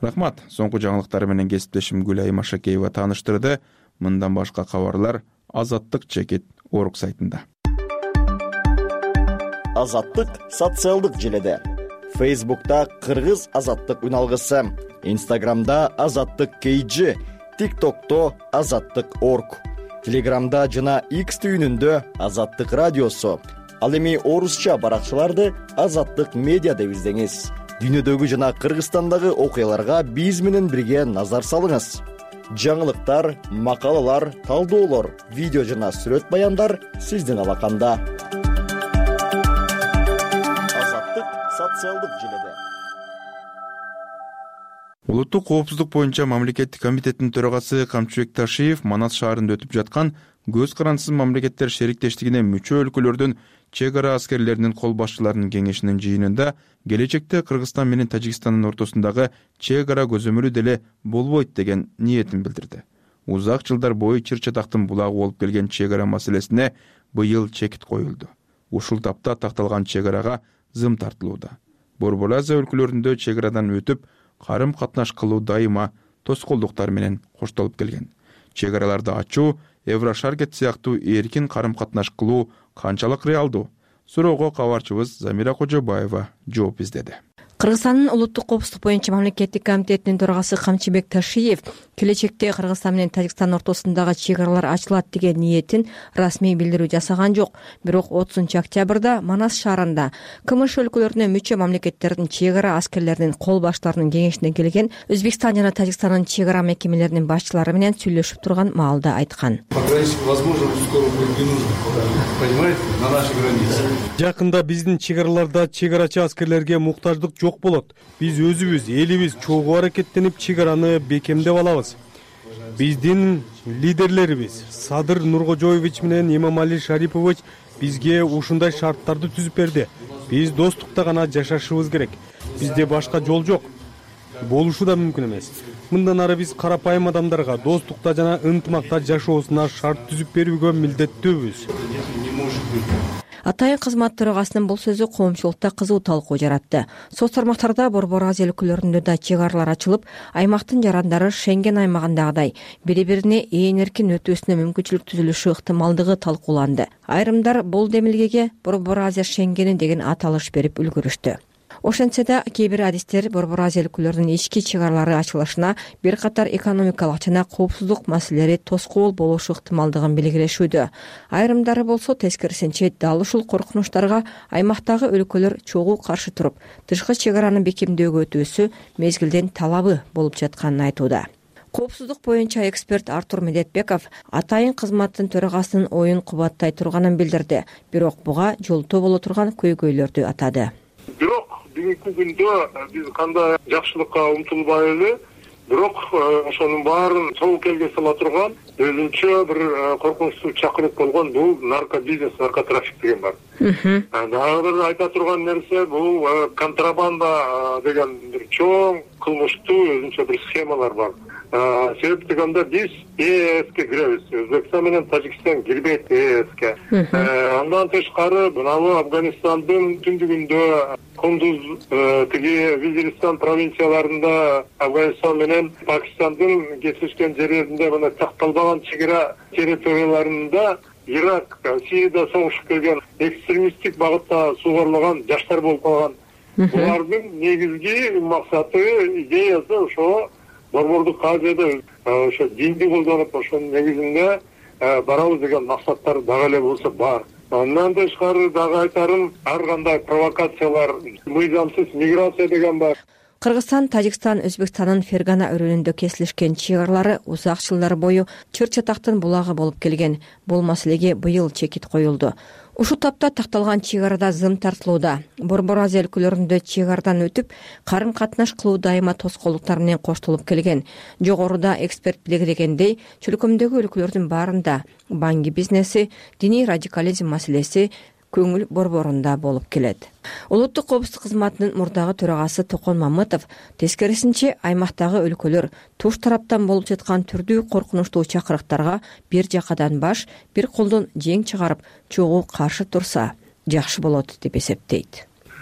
Рахмат. Соңку жаңылыктар менен кесиптешим Гүлайым Ашакеева тааныштырды. Мындан башка кабарлар Азаттык-Орг сайтында. Азаттык социалдык желеде. Facebook'ta Кыргыз Азаттык үналгысы, Instagram'da Азаттык KG, TikTok'ta Азаттык.орг, Telegram'da жана X түйүнүндө Азаттык радиосу. Ал эми орусча баракчаларды Азаттык медиа деп издеңиз. Дүйнөдөгү жана Кыргызстандагы окуяларга биз менен бирге назар салыңыз. Жаңылыктар, макалалар, талдоолор, видео жана сүрөт баяндар сиздин алаканда. Социалдык желеде. Улуттук коопсуздук боюнча мамлекеттик комитеттин төрагасы Камчыбек Ташиев Манас шаарында өтүп жаткан көз карансыз мамлекеттер шериктештигине мүчө өлкөлөрдүн чек ара аскерлеринин кол башчыларынын кеңешинин жыйынында келечекте Кыргызстан менен Тажикстандын ортосундагы чек ара көзөмөлү деле болбойт деген ниетин билдирди. Узак жылдар бою чыр-чатактын булагы болуп келген чек ара маселесине быйыл чекит коюлду. Ушул тапта такталган чек арага зым тартылууда. Борбор Азия өлкөлөрүндө чек арадан өтүп, карым катнаш кылуу дайыма тоскоолдуктар менен коштолуп келген. Чек араларды ачуу, Еврошаркет сыяктуу эркин карым катнаш кылуу канчалык реалдуу? Суроого кабарчыбыз Замира Кожобаева жооп издеди. Кыргызстандын улуттук коопсуздук боюнча мамлекеттик комитетинин төрагасы Камчыбек Ташиев келечекте Кыргызстан менен Тажикстан ортосундагы чек аралар ачылат деген ниетин расмий билдирүү жасаган жок. Бирок 30-октябрда Манас шаарында КМШ өлкөлөрүнө мүчө мамлекеттердин чек ара аскерлеринин кол башчыларынын кеңешине келген Өзбекстан жана Тажикстандын чек ара мекемелеринин башчылары менен сүйлөшүп турган маалда айткан. Жакында биздин чек араларда чек арачы аскерлерге муктаждык жок болот. Биз өзүбүз, элибиз чогуу аракеттенип чек араны бекемдеп алабыз. Биздин лидерлерибиз Садыр Нуркожоевич менен Имамали Шарипович бизге ушундай шарттарды түзүп берди. Биз достукта гана жашашыбыз керек. Бизде башка жол жок. Болушу да мүмкүн эмес. Мындан ары биз карапайым адамдарга достукта жана ынтымакта жашоосуна шарт түзүп берүүгө милдеттүүбүз. Атайын кызмат төрагасынын бул сөзү коомчулукта кызуу талкуу жаратты. Соц тармактарда Борбор Азия өлкөлөрүндө да чек аралар ачылып, аймактын жарандары Шенген аймагындагыдай бири-бирине ээн эркин өтүүсүнө мүмкүнчүлүк түзүлүшү ыктымалдыгы талкууланды. Айрымдар бул демилгеге Борбор Азия Шенгени деген аталыш берип үлгүрүштү. Ошентсе да кээ бир адистер Борбор Азия өлкөлөрүнүн ички чек аралары ачылышына бир катар экономикалык жана коопсуздук маселелери тоскоол болушу ыктымалдыгын белгилешүүдө. Айрымдары болсо тескерисинче дал ушул коркунучтарга аймактагы өлкөлөр чогуу каршы туруп, тышкы чек араны бекемдөөгө өтүүсү мезгилден талабы болуп жатканын айтууда. Коопсуздук боюнча эксперт Артур Медетбеков атайын кызматтын төрагасынын оюн кубаттай турганын билдирди. Бирок буга жолтоо боло турган көйгөйлөрдү атады. Бирок бүгүнкү күндө биз кандай жакшылыкка умтулбайлы, бирок ошонун баарын чогуу келге сала турган өзүнчө бир коркунучтуу чакырык болгон бул наркобизнес, наркотрафик деген бар. Дагы бир айта турган нерсе бул контрабанда деген бир чоң кылмыштуу өзүнчө бир схемалар бар. Себеп дегенде биз ЕСке киребиз. Өзбекстан менен Тажикстан кирбейт ЕСке. Андан тышкары мынабу Афганистандын түндүгүндө Кундуз тиги Визиристан провинцияларында Афганистан менен Пакистандын кесишкен жерлеринде мына такталбаган чек ара территорияларында Ирак, Сирияда согушуп келген экстремисттик багытта сугарылган жаштар болуп калган. Булардын негизги максаты, идеясы ошо Борбордук Азияда ошо динди колдонуп, ошонун негизинде барабыз деген максаттар дагы эле болсо бар. Андан тышкары дагы айтарым, ар кандай провокациялар, мыйзамсыз миграция деген бар. Кыргызстан, Тажикстан, Өзбекстандын Фергана өрөөнүндө кесилишкен чек аралары узак жылдар бою чыр-чатактын булагы болуп келген. Бул маселеге быйыл чекит коюлду. Ушул тапта такталган чек арада зым тартылууда. Борбор Азия өлкөлөрүндө чек арадан өтүп, карым катнаш кылуу дайыма тоскоолдуктар менен коштолуп келген. Жогоруда эксперт белгилегендей, чөлкөмдөгү өлкөлөрдүн баарында банги бизнеси, диний радикализм маселеси көңүл борборунда болуп келет. Улуттук коопсуздук кызматынын мурдагы төрагасы Токон Мамытов тескерисинче аймактагы өлкөлөр туш тараптан болуп жаткан түрдүү коркунучтуу чакырыктарга бир жакадан баш, бир колдон жең чыгарып, чогуу каршы турса жакшы болот деп эсептейт.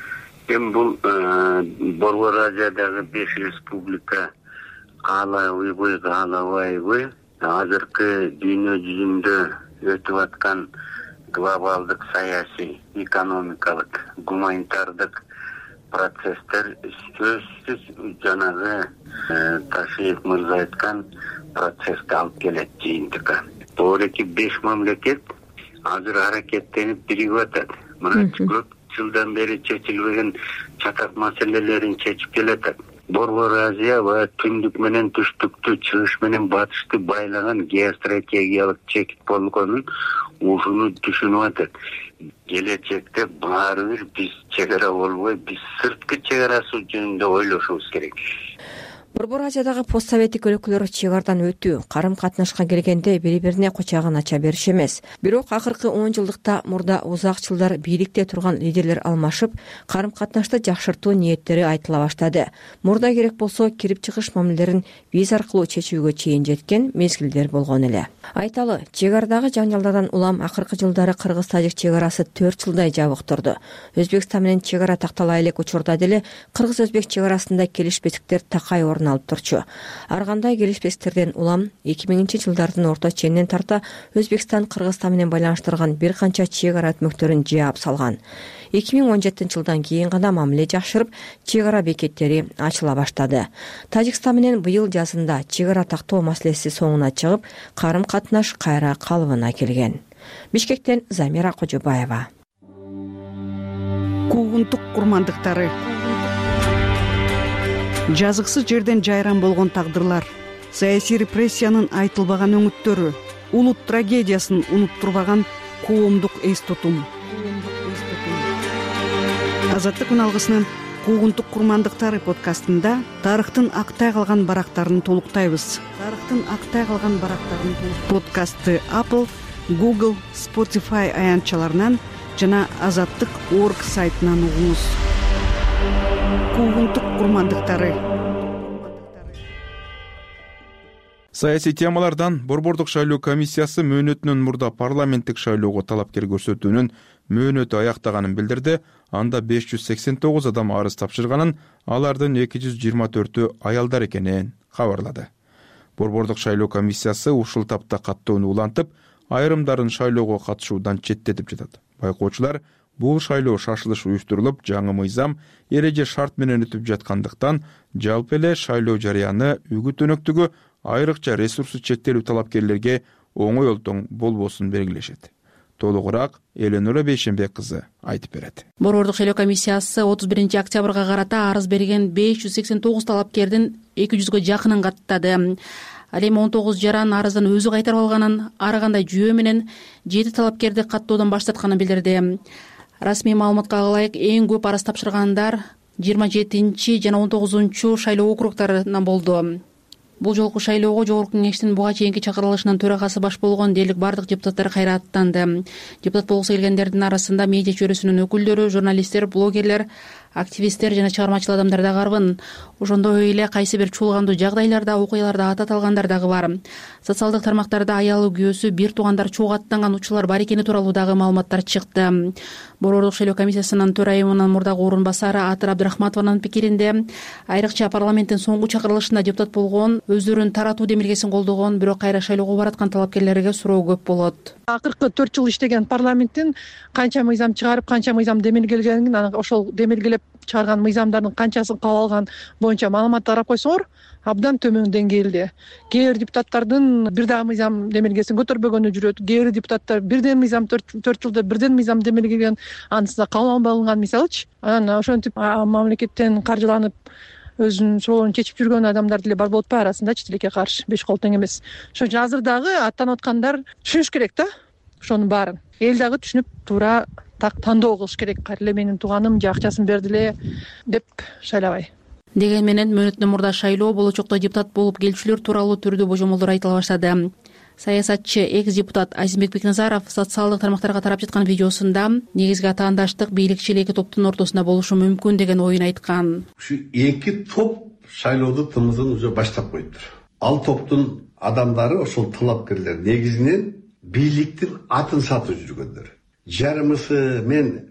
Эми бул Борбор Азиядагы 5 республика каалайбы, каалабайбы, азыркы дүйнө жүзүндө өтүп аткан глобалдык саясий, экономикалык, гуманитардык процесстер сөзсүз жанагы Ташиев мырза айткан процесске алып келет жыйынтыкка. Тоореки 5 мамлекет азыр аракеттенип биригип атат. Мына көп жылдан бери чечилбеген чатак маселелерин чечип келатат. Борбор Азия ва түндүк менен түштүктү, чыгыш менен батышты байлаган геостратегиялык чекит болгонун ушуну түшүнүп атат. Келечекте баары бир биз чегара болбой, биз сырткы чегарасы жөнүндө ойлошубуз керек. Борбор Азиядагы постсоветтик өлкөлөр чегардан өтүү, карым катнашка келгенде бири-бирине кучагын ача бериш эмес. Бирок акыркы 10 жылдыкта мурда узак жылдар бийликте турган лидерлер алмашып, карым катнашты жакшыртуу ниеттери айтыла баштады. Мурда керек болсо кирип чыгыш мамилелерин виз аркылуу чечүүгө чейин жеткен мезгилдер болгон эле. Айталы, чегардагы жаңжалдардан улам акыркы жылдары кыргыз-тажик чегарасы 4 жылдай жабык турду. Өзбекстан менен чегара тактала элек учурда деле кыргыз-өзбек чегарасында келишпестиктер такай алып турчу. Ар кандай келишпестиктерден улам 2000-жылдардын орто ченинен тарта Өзбекстан Кыргызстан менен байланыштырган бир канча чегара өтмөктөрүн жаап салган. 2017-жылдан кийин гана мамиле жакшырып, чегара бекеттери ачыла баштады. Тажикстан менен быйыл жазында чегара тактоо маселеси соңуна чыгып, карым катнаш кайра калыбына келген. Бишкектен Замира Кожобаева. Куугунтук курмандыктары. Жазыксыз жерден жайран болгон тагдырлар, саясий репрессиянын айтылбаган өңүттөрү, улут трагедиясын унуттурбаган коомдук эс тутум. Азаттык үналгысынын Куугунтук курмандыктары подкастында тарыхтын актай калган барактарын толуктайбыз. Подкастты Apple, Google, Spotify аянтчаларынан жана Азаттык.org сайтынан угуңуз. Куугунтук курмандыктары. Саясий темалардан Борбордук шайлоо комиссиясы мөөнөтүнөн мурда парламенттик шайлоого талапкер көрсөтүүнүн мөөнөтү аяктаганын билдирди. Анда 589 адам арыз тапшырганын, алардын 224-ü аялдар экенин кабарлады. Борбордук шайлоо комиссиясы ушул тапта каттоону улантып, айрымдарын шайлоого катышуудан четтетип жатат. Байкоочулар бул шайлоо шашылыш уюштурулуп, жаңы мыйзам эреже шарт менен өтүп жаткандыктан, жалпы эле шайлоо жарыяны үгүт өнөктүгү айрыкча ресурсу чектелүү талапкерлерге оңой олтоң болбосун белгилешет. Толугураак Эленора Бейшенбек кызы айтып берет. Борбордук шайлоо комиссиясы 31 октябрга карата арыз берген 589 талапкердин 200гө жакынын каттады. Ал эми 19 жаран арыздан өзү кайтарып алганын, ар кандай жүйө менен 7 талапкерди каттоодон баш тартканын билдирди. Расмий маалыматка ылайык эң көп арыз тапшыргандар 27 жана 19 шайлоо округдарынан болду. Бул жолку шайлоого Жогорку Кеңештин буга чейинки чакырылышынын төрагасы баш болгон дээрлик бардык депутаттар кайра аттанды. Депутат болгусу келгендердин арасында медиа чөйрөсүнүн өкүлдөрү, журналисттер, блогерлер, активисттер жана чыгармачыл адамдар да карбын. Ошондой эле кайсы бир чуулгандуу жагдайларда, окуяларда ат аталгандар дагы бар. Социалдык тармактарда аялы, күйөөсү, бир туугандар чогуу аттанган учурлар бар экени тууралуу дагы маалыматтар чыкты. Борбордук шайлоо комиссиясынын төрайымынын мурдагы орун басары Атыр Абдрахматованын пикиринде, айрыкча парламенттин соңку чакырылышында депутат болгон, өздөрүн таратуу демилгесин колдогон, бирок кайра шайлоого бараткан талапкерлерге суроо көп болот. Акыркы 4 жыл иштеген парламенттин канча мыйзам чыгарып, канча мыйзам демилгелгенин, ошол демилгелеп чыгарган мыйзамдардын канчасын кабыл алган боюнча маалымат карап койсоңор, абдан төмөн деңгээлде. Кээ бир депутаттардын бир дагы мыйзам демилгесин көтөрбөгөнү жүрөт. Кээ бир депутаттар бирден мыйзам 4 жылда бирден мыйзам демилгелген, анысында кабыл алынбаган мисалычы. Анан ошентип мамлекеттен каржыланып өзүнүн соруун чечип жүргөн адамдар деле бар болуп атпайбы арасындачы, тилекке каршы 5 кол тең эмес. Ошон үчүн азыр дагы аттанып аткандар түшүнүш керек да, ошонун баарын. Эл дагы түшүнүп туура тандоо кылыш керек. Кайра эле менин тууганым же акчасын берди эле деп шайлабай. Деген менен мөөнөтүнөн мурда шайлоо болочокто депутат болуп келчүлөр тууралуу түрдүү божомолдор айтыла баштады. Саясатчы экс-депутат Азимбек Бекназаров социалдык тармактарга тарап жаткан видеосунда негизги атаандаштык бийликчил эки топтун ортосунда болушу мүмкүн деген оюн айткан. Ушу эки топ шайлоодун тымызын уже баштап коюптур. Ал топтун адамдары, ошол талапкерлер негизинен бийликтин атын сатып жүргөндөр. Жарымысы мен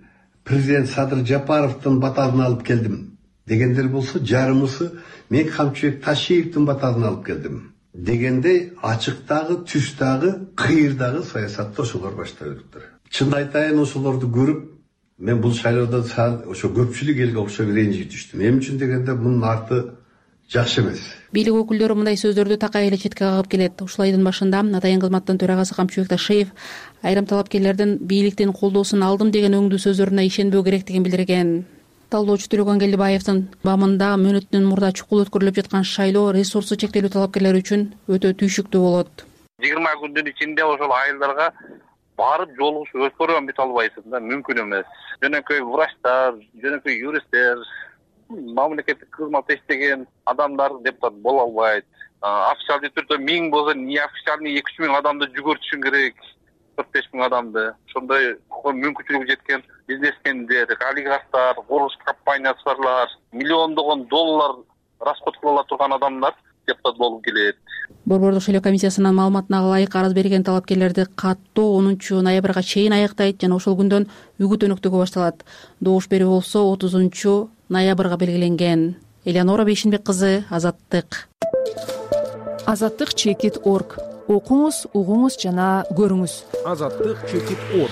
президент Садыр Жапаровдун баталын алып келдим дегендер болсо, жарымысы мен Камчыбек Ташиевдин баталын алып келдим дегендей ачыктагы, түстагы, кыйырдагы саясатты ошолор баштап өтүптүр. Чын айтайын, ошолорду көрүп, мен бул шайлоодо ошо көпчүлүк элге окшоп ренжип түштүм. Эми үчүн дегенде мунун арты жакшы эмес. Бийлик өкүлдөрү мындай сөздөрдү такай эле четке кагып келет. Ушул айдын башында Атайын кызматтын төрагасы Камчыбек Ташиев айрым талапкерлердин бийликтин колдоосун алдым деген өңдүү сөздөрүнө ишенбөө керектигин билдирген. Талоочу Төлөгөн Келдибаевдин бамында мөөнөттөн мурда чукул өткөрүлүп жаткан шайлоо ресурсу чектелүү талапкерлер үчүн өтө түйшүктүү болот. 20 күндүн ичинде ошол айылдарга барып жолугушуп өткөрүп бүт албайсың да, мүмкүн эмес. Жөнөкөй врачтар, жөнөкөй юристтер, мамлекеттик кызмат иштеген адамдар депутат боло албайт. Официалдуу түрдө 1000 болсо, неофициальный 2-3 миң адамды жүгөртүшүң керек, 4-5 миң адамды. Ошондой мүмкүнчүлүгү жеткен бизнесмендер, олигархтар, курулуш компаниялар, миллиондогон доллар расход кыла турган адамдар депутат болуп келет. Борбордук шайлоо комиссиясынын маалыматына ылайык арыз берген талапкерлерди каттоо 10-ноябрга чейин аяктайт жана ошол күндөн үгүт өнөктүгү башталат. Добуш берүү болсо 30-ноябрга белгиленген. Элеонора Бейшинбек кызы, Азаттык. Азаттык.org. Окуңуз, угуңуз жана көрүңүз. Азаттык.org.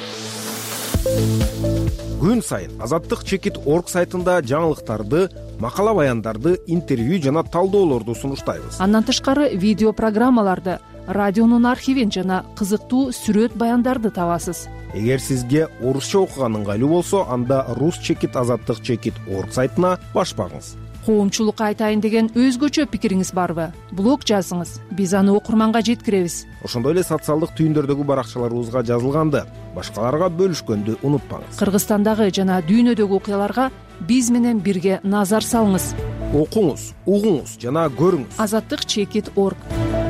Күн сайын Азаттык.org сайтында жаңылыктарды, макала баяндарды, интервью жана талдоолорду сунуштайбыз. Андан тышкары видео программаларды, радионун архивин жана кызыктуу сүрөт баяндарды табасыз. Эгер сизге орусча окуган ыңгайлуу болсо, анда Azаттык.org сайтына баш багыңыз. Коомчулукка айтайын деген өзгөчө пикириңиз барбы? Блог жазыңыз, биз аны окурманга жеткиребиз. Ошондой эле социалдык түйүндөрдөгү баракчаларыбызга жазылганды башкаларга бөлүшкөндү унутпаңыз. Кыргызстандагы жана дүйнөдөгү окуяларга биз менен бирге назар салыңыз. Окуңуз, угуңуз жана көрүңүз. Azаттык.org.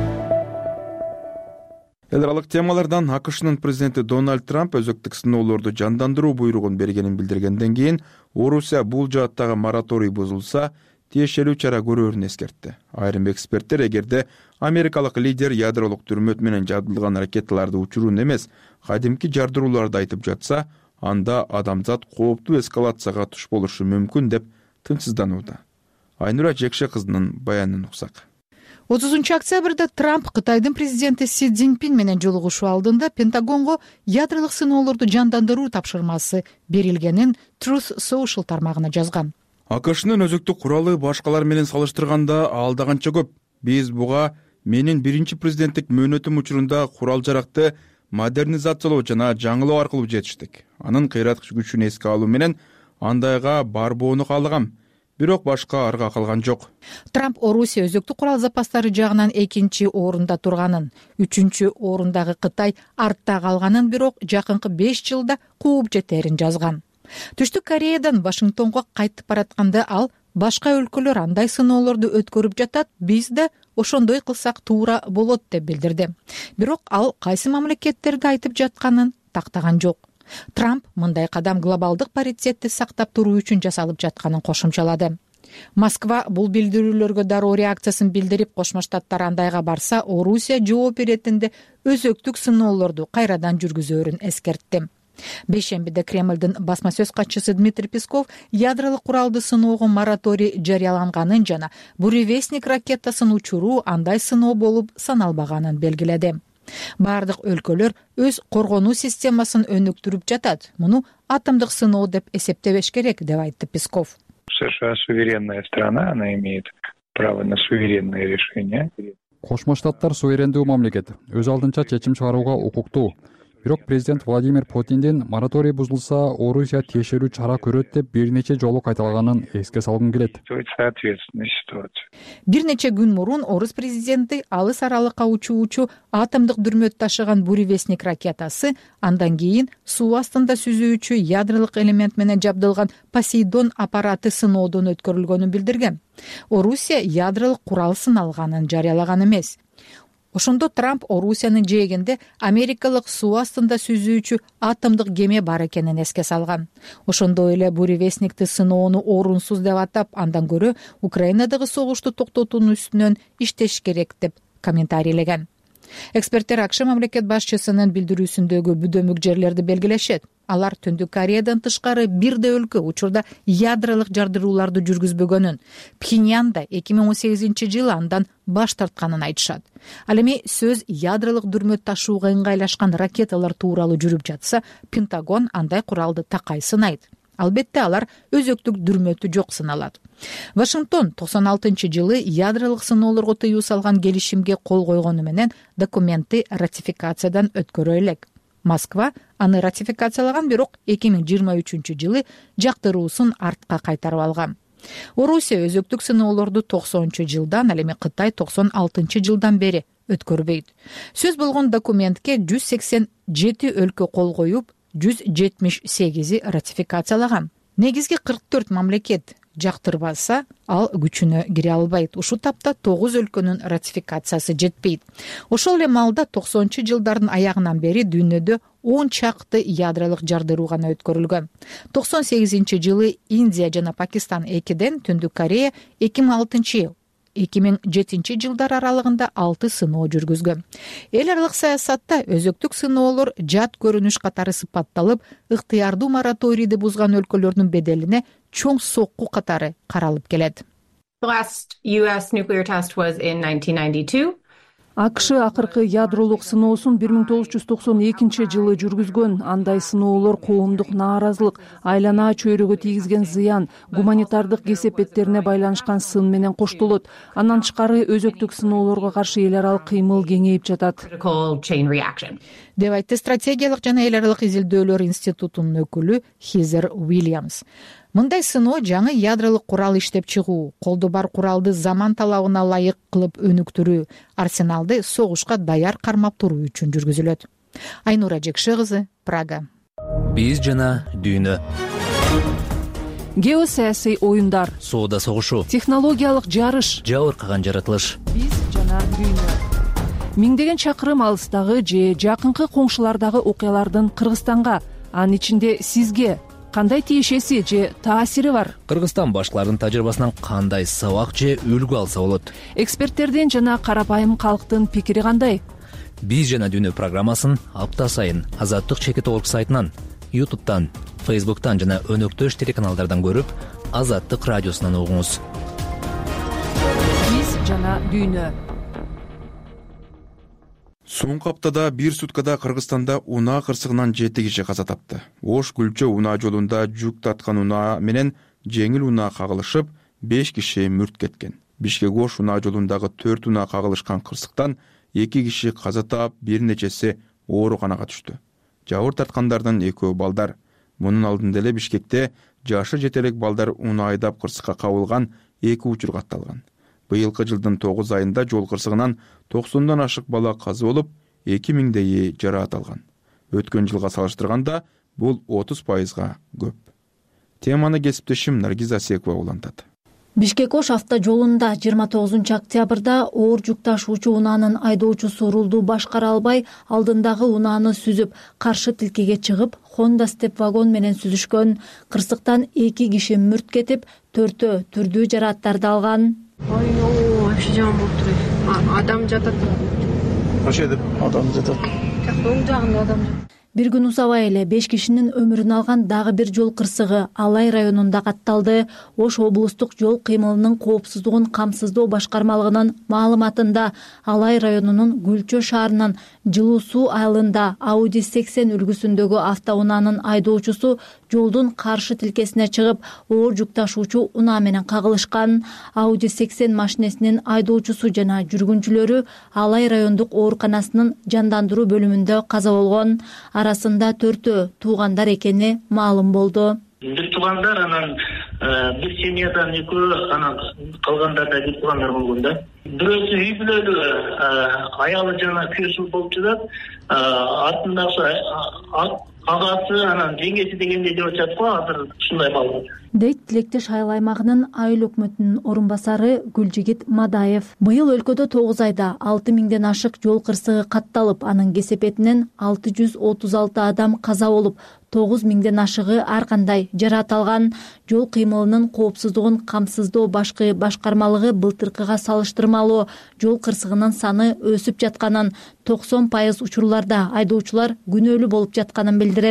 Эл аралык темалардан АКШнын президенти Дональд Трамп өзөктүк сыноолорду жандандыруу буйругун бергенин билдиргенден кийин Орусия бул жааттагы мораторий бузулса, тиешелүү чара көрөөрүн эскертти. Айрым эксперттер эгерде америкалык лидер ядролук түрмөт менен жабдылган ракеталарды учуруун эмес, кадимки жардырууларды айтып жатса, анда адамзат кооптуу эскалацияга туш болушу мүмкүн деп тынчсызданууда. Айнура Жекше кызынын баянын уксак. 30-октябрда Трамп Кытайдын президенти Си Цзиньпин менен жолугушуу алдында Пентагонго ядролук сыноолорду жандандыруу тапшырмасы берилгенин Truth Social тармагына жазган. АКШнын өзөктүк куралы башкалар менен салыштырганда алда канча көп. Биз буга менин биринчи президенттик мөөнөтүм учурунда курал жаракты модернизациялоо жана жаңылоо аркылуу жетиштик. Анын кыйраткыч күчүн эске алуу менен андайга барбоону каалагам. Бирок башка арга калган жок. Трамп Орусия өзөктүк курал запастары жагынан 2-орунда турганын, 3-орундагы Кытай артта калганын, бирок жакынкы 5 жылда кууп жетерин жазган. Түштүк Кореядан Вашингтонго кайтып баратканда ал башка өлкөлөр андай сыноолорду өткөрүп жатат, биз да ошондой кылсак туура болот деп билдирди. Бирок ал кайсы мамлекеттерди айтып жатканын тактаган жок. Трамп мындай кадам глобалдык паритетти сактап туруу үчүн жасалып жатканын кошумчалады. Москва бул билдирүүлөргө дароо реакциясын билдирип, Кошмо Штаттар андайга барса, Орусия жооп беретинде өзөктүк сыноолорду кайрадан жүргүзөөрүн эскертти. Бейшембиде Кремлдин басма сөз катчысы Дмитрий Песков ядролук куралды сыноого мораторий жарыяланганын жана буревестник ракетасын учуруу андай сыноо болуп саналбаганын белгиледи. Бардык өлкөлөр өз коргонуу системасын өнүктүрүп жатат. Муну атомдук сыноо деп эсептебеш керек, деп айтты Песков. США суверенная страна, она имеет право на суверенные решения. Кошмо Штаттар суверендүү мамлекет, өз алдынча чечим чыгарууга укуктуу. Бирок президент Владимир Путиндин мораторий бузулса, Орусия тиешелүү чара көрөт деп бир нече жолу кайталаганын эске салгым келет. Соответственная ситуация. Бир нече күн мурун Орус президенти алыс аралыкка учуучу атомдук дүрмөт ташыган буревестник ракетасы, андан кийин суу астында сүзүүчү ядролук элемент менен жабдылган Посейдон аппараты сыноодон өткөрүлгөнүн билдирген. Орусия ядролук курал сыналганын жарыялаган эмес. Ошондо Трамп Орусиянын жээгинде америкалык суу астында сүзүүчү атомдук кеме бар экенин эске салган. Ошондой эле буревестникти сыноону орунсуз деп атап, андан көрө Украинадагы согушту токтотуунун үстүнөн иштеш керек деп комментарийлеген. Эксперттер АКШ мамлекет башчысынын билдирүүсүндөгү бүдөмүк жерлерди белгилешет. алар Түндүк Кореядан тышкары бирде өлкө учурда ядролук жардырууларды жүргүзбөгөнүн, Пхеньян да 2018-жылы андан баш тартканын айтышат. Ал эми сөз ядролук дүрмөт ташууга ыңгайлашкан ракеталар тууралуу жүрүп жатса, Пентагон андай куралды такай сынайт. Албетте алар өзөктүк дүрмөтү жок сыналат. Вашингтон 96-жылы ядролук сыноолорго тыюу салган келишимге кол койгону менен документти ратификациядан өткөрө элек. Москва аны ратификациялаган, бирок 2023-жылы жактыруусун артка кайтарып алган. Орусия өзөктүк сыноолорду 90-жылдан, ал эми Кытай 96-жылдан бери өткөрбөйт. Сөз болгон документке 187 өлкө кол коюп, 178 ратификациялаган. Негизги 44 мамлекет жактырбаса, ал күчүнө кире албайт. Ушул тапта 9 өлкөнүн ратификациясы жетпейт. Ошол эле маалда 90-жылдардын аягынан бери дүйнөдө 10 чакты ядролук жардыруу гана өткөрүлгөн. 98-жылы Индия жана Пакистан 2ден, Түндүк Корея 2006-2007 жылдар аралыгында 6 сыноо жүргүзгөн. Эл аралык саясатта өзөктүк сыноолор жат көрүнүш катары сыпатталып, ыктыярдуу мораторийди бузган өлкөлөрдүн беделине чоң сокку катары каралып келет. The last US nuclear test was in 1992. АКШ акыркы ядролук сыноосун 1992-жылы жүргүзгөн. Андай сыноолор коомдук нааразылык, айлана чөйрөгө тийгизген зыян, гуманитардык кесепеттерине байланышкан сын менен коштолот. Андан тышкары өзөктүк сыноолорго каршы эл аралык кыймыл кеңейип жатат, деп айтты стратегиялык жана эл аралык изилдөөлөр институтунун өкүлү Хизер Уильямс. Мындай сыноо жаңы ядролук курал иштеп чыгуу, колдо бар куралды заман талабына ылайык кылып өнүктүрүү, арсеналды согушка даяр кармап туруу үчүн жүргүзүлөт. Айнура Жекше кызы, Прага. Биз жана дүйнө. Геосаясий оюндар, соода согушу, технологиялык жарыш, жабыркаган жаратылыш. Биз жана дүйнө. Миңдеген чакырым алыстагы же жакынкы коңшулардагы окуялардын Кыргызстанга, анын ичинде сизге кандай тиешеси же таасири бар? Кыргызстан башкалардын тажрыйбасынан кандай сабак же үлгү алса болот? Эксперттердин жана карапайым калктын пикири кандай? Биз жана дүйнө программасын апта сайын Азаттык чекит орг сайтынан, YouTube'дан, Facebook'tan жана өнөктөш телеканалдардан көрүп, Азаттык радиосунан угуңуз. Биз жана дүйнө. Соңку аптада бир суткада Кыргызстанда унаа кырсыгынан 7 киши каза тапты. Ош Күлчө унаа жолунда жүк таткан унаа менен жеңил унаа кагылышып, 5 киши мүрт кеткен. Бишкек-Ош унаа жолундагы 4 унаа кагылышкан кырсыктан 2 киши каза таап, бир нечеси ооруканага түштү. Жабыр тарткандардын 2 балдар. Мунун алдында эле Бишкекте жашы жете элек балдар унаа айдап кырсыкка кабылган 2 учур катталган. Быйылкы жылдын 9 айында жол кырсыгынан 90дан ашык бала каза болуп, 2000дей жараат алган. Өткөн жылга салыштырганда бул 30%га көп. Теманы кесиптешим Наргиз Асекова улантат. Бишкек-Ош автожолунда 29 октябрда оор жүк ташуучу унаанын айдоочусу рулду башкара албай, алдындагы унааны сүзүп, каршы тилкеге чыгып, Honda Step вагон менен сүзүшкөн. Кырсыктан 2 киши мүрт кетип, 4 түрдүү жарааттарды алган. Вообще жаман болуп туруп. Адам жатат. Кошо деп адам жатат. Оң жагында адам. Бир күн усабай эле 5 кишинин өмүрүн алган дагы бир жол кырсыгы Алай районунда катталды. Ош облустук жол кыймылынын коопсуздугун камсыздоо башкармалыгынын маалыматында Алай районунун Күлчө шаарынын Жылуу суу айылында Audi 80 үлгүсүндөгү автоунаанын айдоочусу жолдун каршы тилкесине чыгып, оор жүк ташуучу унаа менен кагылышкан. Audi 80 машинесинин айдоочусу жана жүргүнчүлөрү Алай райондук ооруканасынын жандандыруу бөлүмүндө каза болгон. Арасында 4 туугандар экени маалым болду. Бир туугандар, анан бир семьядан 2, анан калгандарда бир туугандар болгон да. Бирөөсү үй бүлөлүү, аялы жана күйөөсү болуп жатат. Артындагы агасы, анан жеңеси дегенде жүрүп жатат го, азыр ушундай маалым. Дейт Тилектеш айыл аймагынын айыл өкмөтүнүн орун басары Гүлжигит Мадаев. Быйыл өлкөдө 9 айда 6000ден ашык жол кырсыгы катталып, анын кесепетинен 636 адам каза болуп, 9000ден ашыгы ар кандай жараат алган. Жол кыймылынын коопсуздугун камсыздоо башкармалыгы былтыркыга салыштырмалуу жол кырсыгынын саны өсүп жатканын, 90% учурларда айдоочулар күнөөлүү болуп жатканын билдирет.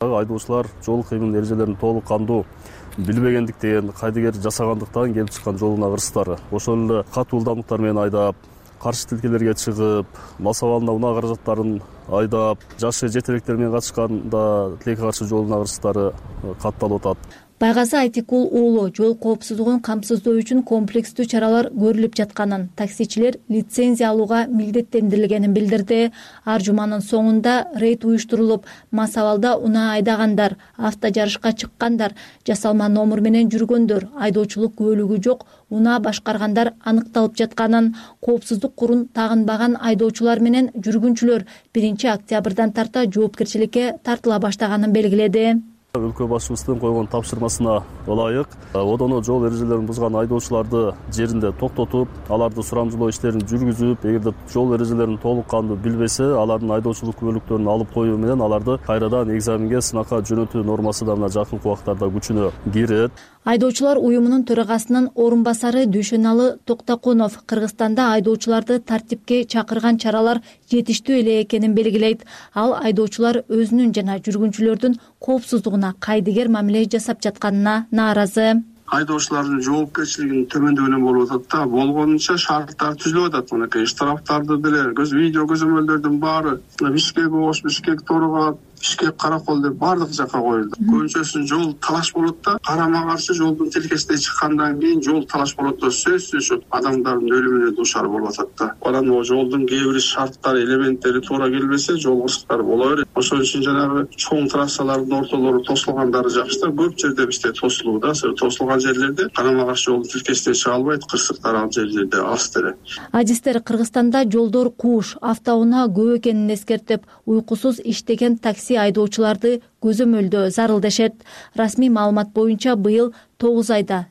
Айдоочулар жол кыймыл эрежелерин толук кандуу билбегендиктен, кайдыгер жасагандыктан келип чыккан жолдун агырыстары. Ошол эле катуу ылдамдыктар менен айдап, каршы тилкелерге чыгып, мал абалына унаа каражаттарын айдап, жашы жетелектер менен катышканда тилекке каршы жолдун агырыстары катталып атат. Байгазы Айтикул уулу жол коопсуздугун камсыздоо үчүн комплекстүү чаралар көрүлүп жатканын, таксичилер лицензия алууга милдеттендирилгенин билдирди. Ар жуманын соңунда рейд уюштурулуп, мас абалда унаа айдагандар, автожарышка чыккандар, жасалма номер менен жүргөндөр, айдоочулук күбөлүгү жок унаа башкаргандар аныкталып жатканын, коопсуздук курун тагынбаган айдоочулар менен жүргүнчүлөр 1-октябрдан тарта жоопкерчиликке тартыла баштаганын белгиледи. Өлкө башчыбыздын койгон тапшырмасына ылайык одоно жол эрежелерин бузган айдоочуларды жеринде токтотуп, аларды сурамжылоо иштерин жүргүзүп, эгерде жол эрежелерин толук кандуу билбесе, алардын айдоочулук күбөлүктөрүн алып коюу менен аларды кайрадан экзаменге, сынакка жөнөтүү нормасы да мына жакынкы убактарда күчүнө кирет. Айдоочулар уюмунун төрагасынын орун басары Дүйшөналы Токтокунов Кыргызстанда айдоочуларды тартипке чакырган чаралар жетиштүү эле экенин белгилейт. Ал айдоочулар өзүнүн жана жүргүнчүлөрдүн коопсуздугуна кайдыгер мамиле жасап жатканына нааразы. Айдоочулардын жоопкерчилигинин төмөндөгөнөн болуп атат да, болгонунча шарттар түзүлүп атат. Мынакей штрафтарды деле, видео көзөмөлдөрдүн баары Бишкек Ош, Бишкек Торгат, Бишкек Каракол деп бардык жакка коюлду. Көбүнчөсү жол талаш болот да, карама каршы жолдун тилкесине чыккандан кийин жол талаш болот да, сөзсүз адамдардын өлүмүнө дуушар болуп атат да. Анан о жолдун кээ бир шарттары, элементтери туура келбесе, жол кырсыктары боло берет. Ошон үчүн жанагы чоң трассалардын ортолору тосулгандары жакшы да, көп жерде бизде тосулууда, тосулган жерлерде карама каршы жолдун тилкесине чыга албайт, кырсыктар ал жерлерде аз деле. Адистер Кыргызстанда жолдор кууш, автоунаа көп экенин эскертип, уйкусуз иштеген такси айдоочуларды көзөмөлдөө зарыл дешет. Расмий маалымат боюнча быйыл 9 айда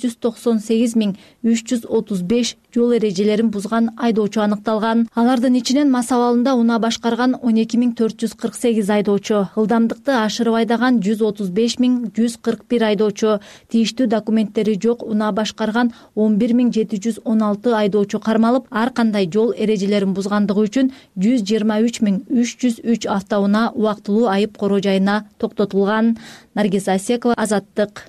898.335 жол эрежелерин бузган айдоочу аныкталган. Алардын ичинен мас абалында унаа башкарган 12.448 айдоочу, ылдамдыкты ашырып айдаган 135.141 айдоочу, тийиштүү документтери жок унаа башкарган 11.716 айдоочу кармалып, ар кандай жол эрежелерин бузгандыгы үчүн 123.303 автоунаа убактылуу айып короо жайына токтотулган. Наргиз Асекова, Азаттык.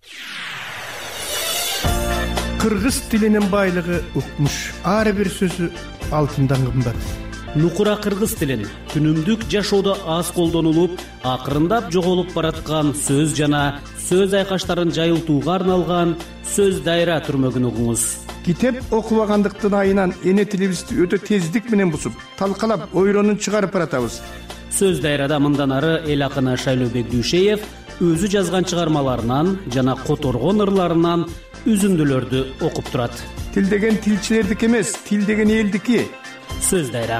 Кыргыз тилинин байлыгы укмуш. Ар бир сөзү алтындан кымбат. Нукура кыргыз тилин күнүмдүк жашоодо аз колдонулуп, акырындап жоголуп бараткан сөз жана сөз айкаштарын жайылтууга арналган сөз дайра түрмөгүн угуңуз. Китеп окубагандыктын айынан эне тилибизди өтө тездик менен бусуп, талкалап, ойронун чыгарып баратабыз. Сөз дайрада мындан ары эл акыны Шайлообек Дүйшеев өзү жазган чыгармаларынан жана которгон ырларынан үзүндүлөрдү окуп турат. Тил деген тилчилердики эмес, тил деген элдики. Сөз дайра.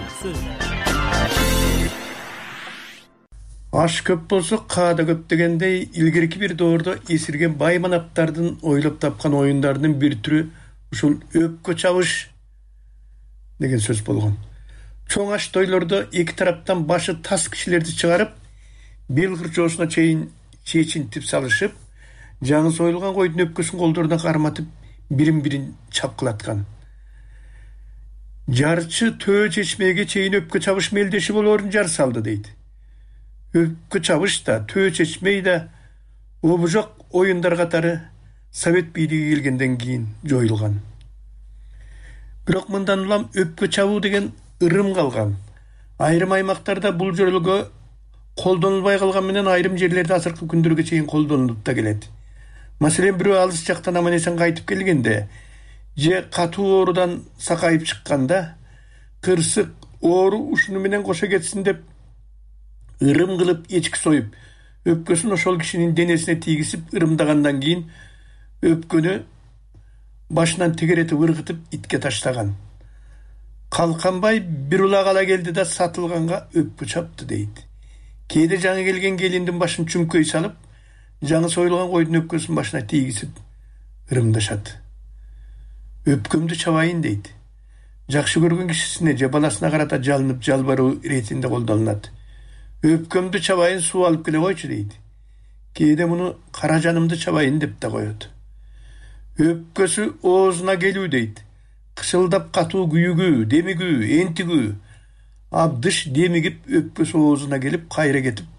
Аш көп болсо каада көп дегендей, илгерки бир доордо эсирген бай манаптардын ойлоп тапкан оюндардын бир түрү ушул өпкө чабыш деген сөз болгон. Чоң аш тойлордо эки тараптан башы тас кишилерди чыгарып, белгир жоосуна чейин чечинтип салышып, жаңы союлган койдун өпкөсүн колдоруна карматып, бирин-бирин чапкылаткан. Жарчы төө чечмеге чейин өпкө чабыш мелдеши болоорун жар салды дейт. Өпкө чабыш да, төө чечмей да обужок оюндар катары Совет бийлиги келгенден кийин жоюлган. Бирок мындан улам өпкө чабуу деген ырым калган. Айрым аймактарда бул жөрөлгө колдонулбай калган менен айрым жерлерде азыркы күндөргө чейин колдонулуп да келет. Маселен, бирөө алыс жактан аман-эсен кайтып келгенде, же катуу оорудан сакайып чыкканда, кырсык оору ушуну менен кошо кетсин деп ырым кылып эчки союп, өпкөсүн ошол кишинин денесине тийгизип ырымдагандан кийин өпкөнү башынан тегеретип ыргытып итке таштаган. Калканбай бир ула кала келди да сатылганга өпкө чапты дейт. Кээде жаңы келген келиндин башын чүмкөй салып, жаңы союлган койдун өпкөсүн башына тийгизип ырымдашат. Өпкөмдү чабайын дейт. Жакшы көргөн кишисине же баласына карата жалынып жалбаруу иретинде колдонулат. Өпкөмдү чабайын, суу алып келе койчу дейт. Кээде муну кара жанымды чабайын деп да коет. Өпкөсү оозуна келүү дейт. Кышылдап катуу күйүгүү, демигүү, энтигүү, абдыш демигип өпкөсү оозуна келип, кайра кетип,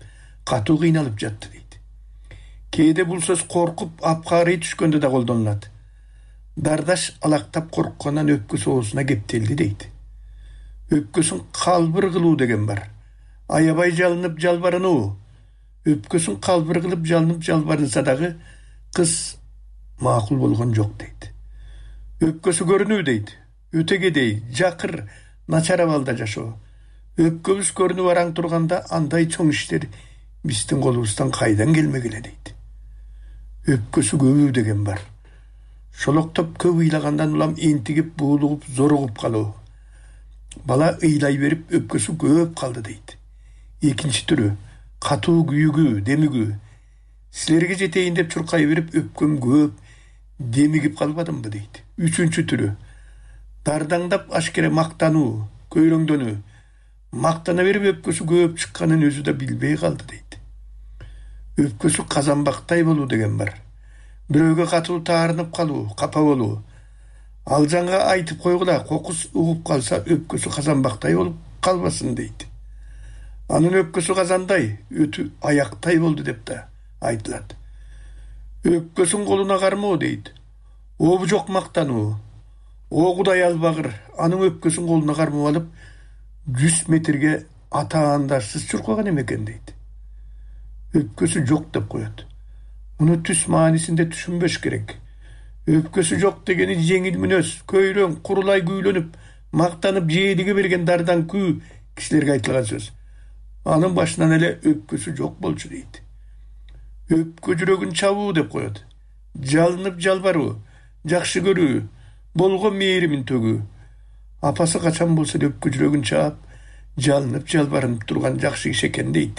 катуу кыйналып жатты дейт. Кээде бул сөз коркуп апкарый түшкөндө да колдонулат. Дардаш алактап корккондан өпкөсү оозуна кептелди дейт. Өпкөсүн калбыр кылуу деген бар. Аябай жалынып жалбарынуу. Өпкөсүн калбыр кылып жалынып жалбарынса дагы кыз макул болгон жок дейт. Өпкөсү көрүнүү дейт. Өтөгедей, жакыр, начар абалда жашоо. Өпкөбүз көрүнүп араң турганда андай чоң иштер биздин колубуздан кайдан келмегиле дейт. Өпкөсү көбүү деген бар. Шолоктоп көп ыйлагандан улам энтигип, буулугуп, зоругуп калуу. Бала ыйлай берип өпкөсү көп калды дейт. Экинчи түрү катуу күйүгүү, демигүү. Силерге жетейин деп чуркай берип өпкөм көп, демигип калбадымбы дейт. Үчүнчү түрү дардаңдап ашкере мактануу, көйрөңдөнүү. Мактана берип өпкөсү көп чыкканын өзү да билбей калды дейт. Өпкөсү казанбактай болуу деген бар. Бирөөгө катуу таарынып калуу, капа болуу. Алжанга айтып койгула, кокус угуп калса өпкөсү казанбактай болуп калбасын дейт. Анын өпкөсү казандай, өтү аяктай болду деп да айтылат. Өпкөсүн колуна кармоо дейт. Обу жок мактануу. О Кудай албагыр, анын өпкөсүн колуна кармап алып 100 метрге атаандарсыз чуркаган эмекен дейт. Өпкөсү жок деп коет. Муну түс маанисинде түшүнбөш керек. Өпкөсү жок дегени жеңил мүнөз, көйрөң, курулай күүлөнүп, мактанып жээдиге берген дардан күү кишилерге айтылган сөз. Анын башынан эле өпкөсү жок болчу дейт. Өпкө жүрөгүн чабуу деп коет. Жалынып жалбаруу, жакшы көрүү, болгон мээримин төгүү. Апасы качан болсо өпкө жүрөгүн чаап, жалынып жалбарынып турган жакшы киши экен дейт.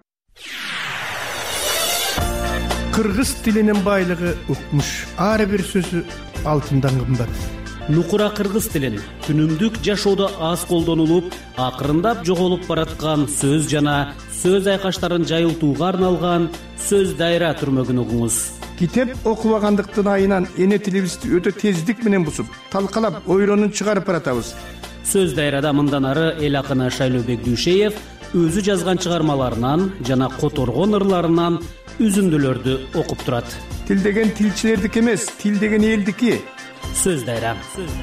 Кыргыз тилинин байлыгы укмуш. Ар бир сөзү алтындан кымбат. Нукура кыргыз тилин күнүмдүк жашоодо аз колдонулуп, акырындап жоголуп бараткан сөз жана сөз айкаштарын жайылтууга арналган сөз дайра түрмөгүн угуңуз. Китеп окубагандыктын айынан эне тилибизди өтө тездик менен бусуп, талкалап, ойронун чыгарып баратабыз. Сөз дайрада мындан ары эл акыны Шайлообек Дүйшеев өзү жазган чыгармаларынан жана которгон ырларынан үзүндүлөрдү окуп турат. Тил деген тилчилердики эмес, тил деген элдики. Сөз дайра.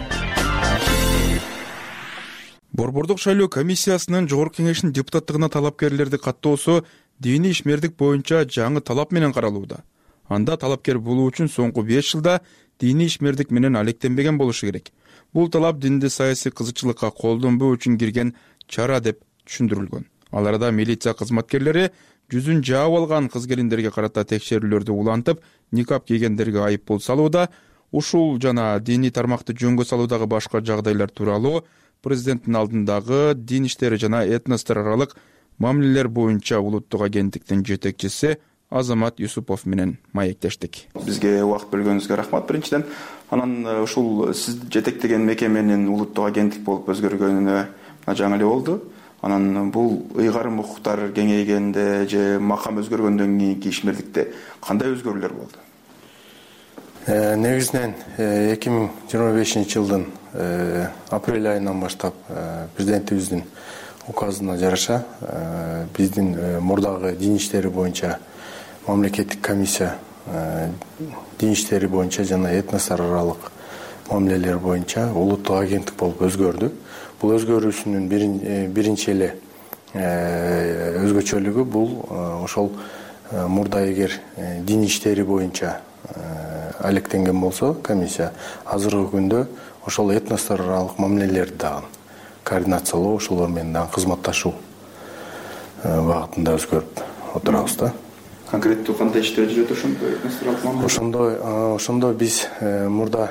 Борбордук шайлоо комиссиясынын жогорку кеңешинин депутаттыгына талапкерлерди каттоосу диний ишмердик боюнча жаңы талап менен каралууда. Анда талапкер болуу үчүн соңку 5 жылда диний ишмердик менен алектенбеген болушу керек. Бул талап динди саясий кызыкчылыкка колдонбоо үчүн кирген чара деп түшүндүрүлгөн. Ал арада милиция кызматкерлери жүзүн жаап алган кыз-келиндерге карата текшерүүлөрдү улантып, никап кийгендерге айыппул салууда, ушул жана диний тармакты жөнгө салуудагы башка жагдайлар тууралуу президенттин алдындагы дин иштери жана этностор аралык мамилелер боюнча улуттук агенттиктин жетекчиси Азамат Юсупов менен маектештик. Бизге убакыт бөлгөнүңүзгө рахмат биринчиден. Анан ушул сиз жетектеген мекеменин улуттук агенттик болуп өзгөргөнүнө жаңы эле болду. Анан бул ыйгарым укуктар кеңейгенде же макам өзгөргөндөн кийинки ишмердикте кандай өзгөрүүлөр болду? Негизинен 2025 жылдын апрель айынан баштап президентибиздин указына жараша биздин мурдагы дин иштери боюнча мамлекеттик комиссия дин иштери боюнча жана этностор аралык мамилелер боюнча улуттук агенттик болуп өзгөрдү. Бул өзгөрүүсүнүн биринчи эле өзгөчөлүгү бул ошол мурда эгер дин иштери боюнча алектенген болсо комиссия азыркы күндө ошол этностор аралык мамилелерди дагы координациялоо, ошолор менен дагы кызматташуу багытында өзгөрүп отурабыз да. Конкреттүү кандай иштер жүрөт ошондо этностор аралык мамиле? Ошондо биз мурда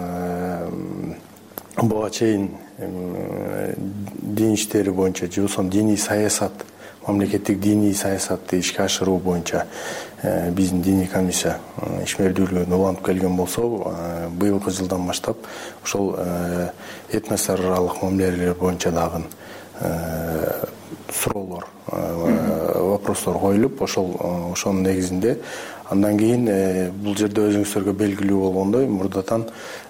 буга чейин дин иштери боюнча же болбосо диний саясат, мамлекеттик диний саясатты ишке ашыруу боюнча биздин диний комиссия ишмердүүлүгүн улантып келген болсо, быйылкы жылдан баштап ошол этностор аралык мамилелер боюнча дагы суроолор вопростор коюлуп ошонун негизинде андан кийин бул жерде өзүңүздөргө белгилүү болгондой мурдатан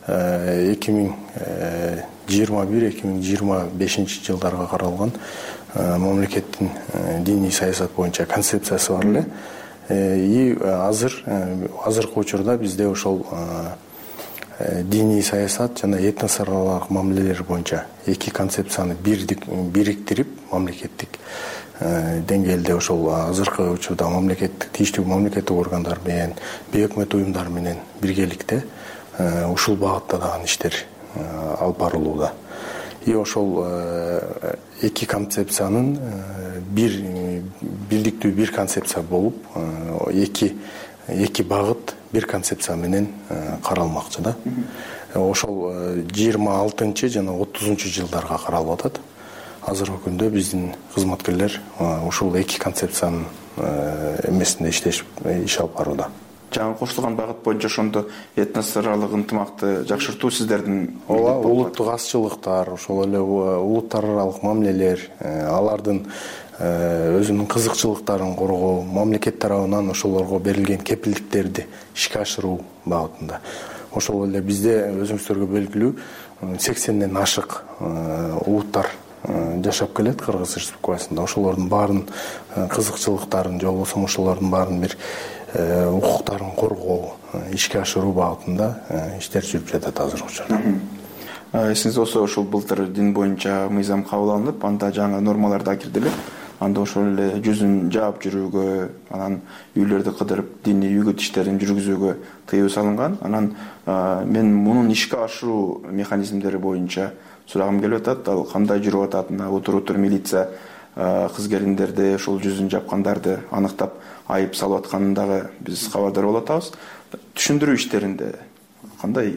2021-2025 жылдарга каралган мамлекеттин диний саясат боюнча концепциясы бар эле. И азыркы учурда бизде ошол диний саясат жана этнос аралык мамилелер боюнча эки концепцияны бириктирип мамлекеттик деңгээлде ошол азыркы учурда тийиштүү мамлекеттик органдар менен бейөкмөт уюмдар менен биргеликте ушул багытта дагы иштер алып барылууда. И ошол эки концепциянын бирдиктүү бир концепция болуп эки багыт бир концепция менен каралмакчы да. Ошол 26 жана 30 жылдарга каралып атат. Азыркы күндө биздин кызматкерлер ушул эки концепциянын эмесинде иш алып барууда. Жаңы кошулган багыт боюнча ошондо этнос аралык ынтымакты жакшыртуу сиздердин улуттук азчылыктар, ошол эле улуттар аралык мамилелер, алардын өзүнүн кызыкчылыктарын коргоо, мамлекет тарабынан ошолорго берилген кепилдиктерди ишке ашыруу багытында. Ошол эле бизде өзүңүздөргө белгилүү 80ден ашык улуттар жашап келет Кыргыз Республикасында. Ошолордун баарын кызыкчылыктарын же болбосо ошолордун баарын бир укуктарын коргоо, ишке ашыруу багытында иштер жүрүп жатат азыркы учурда. Эсиңизде болсо ушул былтыр дин боюнча мыйзам кабыл алынып, анда жаңы нормалар да кирди эле. Анда ошол эле жүзүн жаап жүрүүгө, анан үйлөрдү кыдырып диний үгүт иштерин жүргүзүүгө тыюу салынган. Анан мен мунун ишке ашыруу механизмдери боюнча сурагым келип атат. Ал кандай жүрүп атат? Утур милиция кызгериндерди, ошол жүзүн жапкандарды аныктап айып салып атканын дагы биз кабардар болуп атабыз. Түшүндүрүү иштеринде кандай?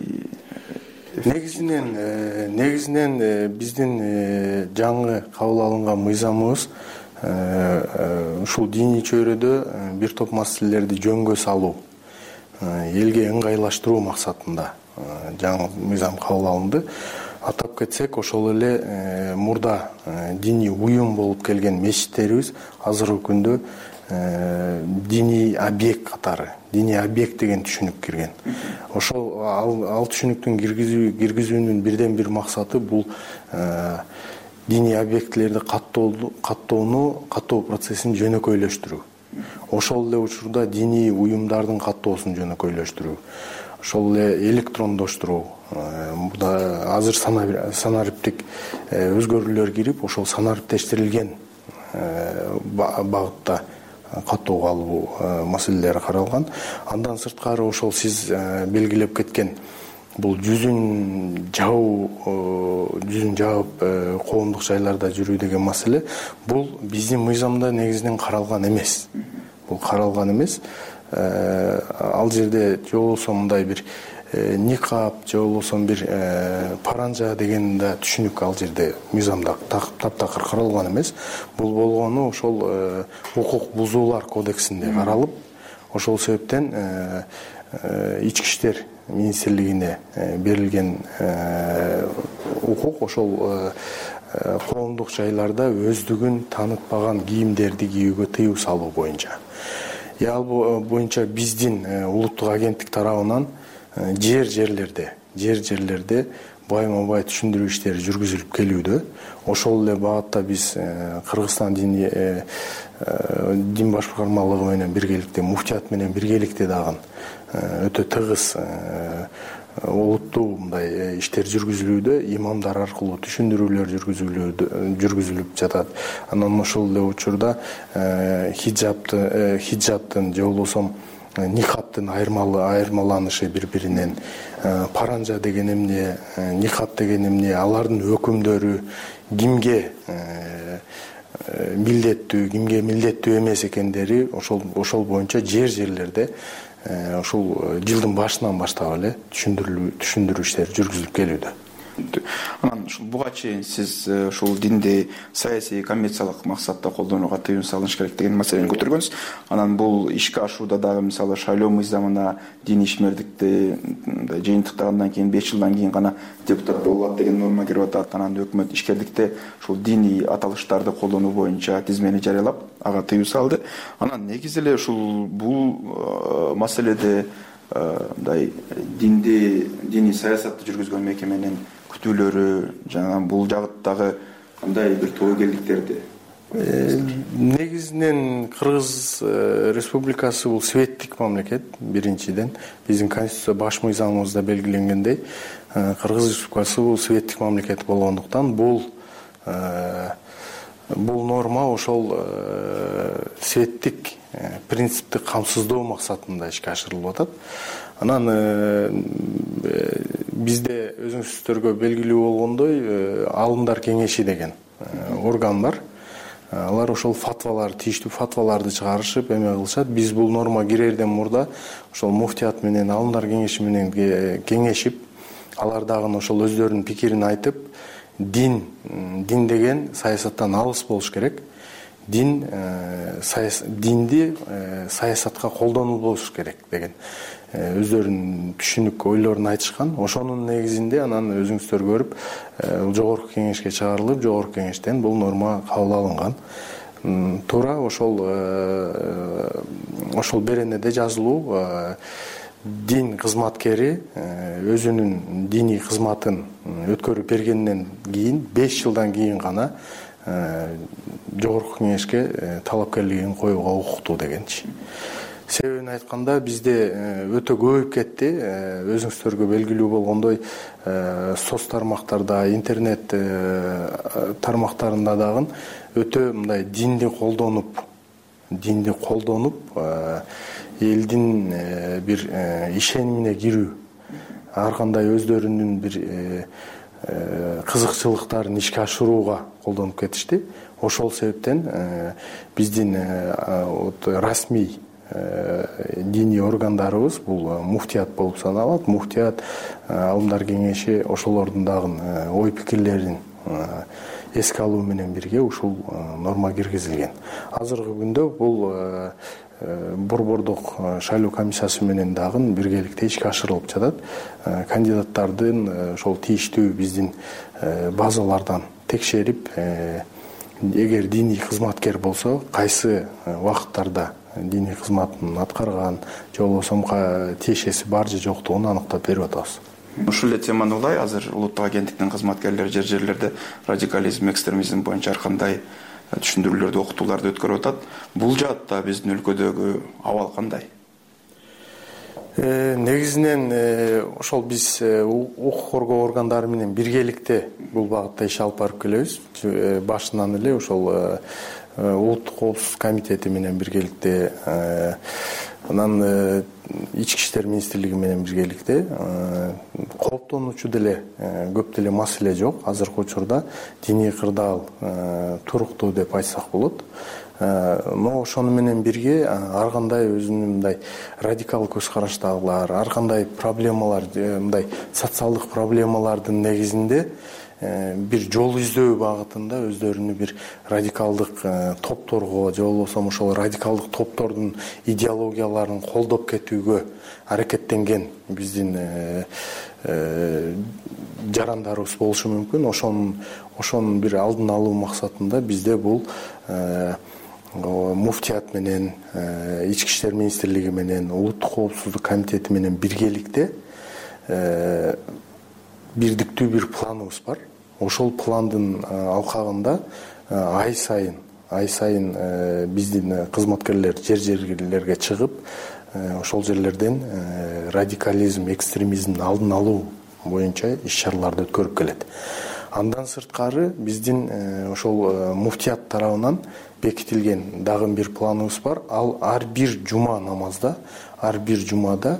Негизинен биздин жаңы кабыл алынган мыйзамыбыз ушул диний чөйрөдө бир топ маселелерди жөнгө салуу, элге ыңгайлаштыруу максатында жаңы мыйзам кабыл алынды. Атап кетсек, ошол эле мурда диний уюм болуп келген мечиттерибиз азыркы күндө диний объект катары, диний объект деген түшүнүк кирген. Ошол ал түшүнүктүн киргизүүнүн бирден бир максаты бул диний объектилерди каттоо процессин жөнөкөйлөштүрүү. Ошол эле учурда диний уюмдардын каттоосун жөнөкөйлөштүрүү. Ошол эле электрондоштуруу. Азыр санариптик өзгөрүүлөр кирип, ошол санариптештирилген багытта каттоого алуу маселелери каралган. Андан сырткары ошол сиз белгилеп кеткен бул жүзүн жаап коомдук жайларда жүрүү деген маселе бул биздин мыйзамда негизинен каралган эмес. Бул каралган эмес. Ал жерде же болбосо мындай бир никап же болбосо бир паранжа деген да түшүнүк ал жерде мыйзамда таптакыр каралган эмес. Бул болгону ошол укук бузуулар кодексинде каралып, ошол себептен ички иштер министрлигине берилген укук ошол коомдук жайларда өздүгүн таанытпаган кийимдерди кийүүгө тыюу салуу боюнча. Ал боюнча биздин улуттук агенттик тарабынан жерлерде байма-бай түшүндүрүү иштери жүргүзүлүп келүүдө. Ошол эле багытта биз Кыргызстан дин башкармалыгы менен биргеликте, муфтият менен биргеликте дагы өтө тыгыз олуттуу мындай иштер жүргүзүлүүдө, имамдар аркылуу түшүндүрүүлөр жүргүзүлүп жатат. Анан ошол эле учурда хиджабтын же болбосо никаптын айырмаланышы бири-биринен, паранжа деген эмне, никап деген эмне, алардын өкүмдөрү кимге милдеттүү, кимге милдеттүү эмес экендери ошол боюнча жерлерде ушул жылдын башынан баштап эле түшүндүрүү иштери жүргүзүлүп келүүдө. түшүнүктүү. Анан ушул буга чейин сиз ушул динди саясий коммерциялык максатта колдонууга тыюу салыш керек деген маселени көтөргөнсүз. Анан бул ишке ашууда дагы мисалы шайлоо мыйзамына диний ишмердикти жыйынтыктагандан кийин 5 жылдан кийин гана депутат болот деген норма кирип атат. Анан өкмөт ишкерликте ушул диний аталыштарды колдонуу боюнча тизмени жарыялап, ага тыюу салды. Анан негизи эле ушул бул маселеде мындай диний саясатты жүргүзгөн мекеменин күтүүлөрү жана бул жагыттагы кандай бир тобокелдиктерди? Негизинен Кыргыз Республикасы бул светтик мамлекет. Биринчиден биздин конституция баш мыйзамыбызда белгиленгендей, Кыргыз Республикасы бул светтик мамлекет болгондуктан бул норма ошол светтик принципти камсыздоо максатында ишке ашырылып атат. Анан бизде өзүңүздөргө белгилүү болгондой Алымдар кеңеши деген орган бар. Алар ошол фатвалар, тийиштүү фатваларды чыгарышып, эме кылышат. Биз бул норма кирерден мурда ошол муфтият менен Алымдар кеңеши менен кеңешип, алар дагы ошол өздөрүнүн пикирин айтып, дин деген саясаттан алыс болуш керек. Динди саясатка колдонулбош керек деген өздөрүнүн түшүнүк ойлорун айтышкан. Ошонун негизинде анан өзүңүздөр көрүп, жогорку кеңешке чыгарылып, жогорку кеңештен бул норма кабыл алынган. Туура ошол беренеде жазылуу дин кызматкери өзүнүн диний кызматын өткөрүп бергенден кийин 5 жылдан кийин гана жогорку кеңешке талапкерлигин коюуга укуктуу дегенчи. Себебин айтканда бизде өтө көбөйүп кетти. Өзүңүздөргө белгилүү болгондой соц тармактарда, интернет тармактарында дагы өтө мындай динди колдонуп элдин бир ишенимине кирүү, ар кандай өздөрүнүн бир кызыкчылыктарын ишке ашырууга колдонуп кетишти. Ошол себептен биздин расмий диний органдарыбыз бул муфтият болуп саналат. Муфтият, Алымдар кеңеши ошолордун дагы ой пикирлерин эске алуу менен бирге ушул норма киргизилген. Азыркы күндө бул борбордук шайлоо комиссиясы менен дагы биргеликте ишке ашырылып жатат. Кандидаттардын ошол тийиштүү биздин базалардан текшерип, эгер диний кызматкер болсо, кайсы убакыттарда диний кызматын аткарган, же болбосо тиешеси бар же жоктугун аныктап берип атабыз. Ушул эле теманы улай, азыр улуттук агенттиктин кызматкерлери жерлерде радикализм, экстремизм боюнча ар кандай түшүндүрүүлөрдү, окутууларды өткөрүп атат. Бул жаатта биздин өлкөдөгү абал кандай? Негизинен ошол биз укук коргоо органдары менен биргеликте бул багытта иш алып барып келебиз. Башынан эле ошол улуттук коопсуздук комитети менен биргеликте, анан ички иштер министрлиги менен биргеликте кооптонуучу деле көп деле маселе жок. Азыркы учурда диний кырдаал туруктуу деп айтсак болот. Но ошону менен бирге ар кандай өзүнүн мындай радикал көз караштагылар, ар кандай проблемалар, мындай социалдык проблемалардын негизинде бир жол издөө багытында өздөрүнүн бир радикалдык топторго, же болбосо ошол радикалдык топтордун идеологияларын колдоп кетүүгө аракеттенген биздин жарандарыбыз болушу мүмкүн. Ошонун бир алдын алуу максатында бизде бул муфтият менен, ички иштер министрлиги менен, улуттук коопсуздук комитети менен биргеликте бирдиктүү бир планыбыз бар. Ошол пландын алкагында ай сайын биздин кызматкерлер жерлерге чыгып, ошол жерлерден радикализм, экстремизмдин алдын алуу боюнча иш-чараларды өткөрүп келет. Андан сырткары биздин ошол муфтият тарабынан бекитилген дагы бир планыбыз бар. Ал ар бир жума намазда, ар бир жумада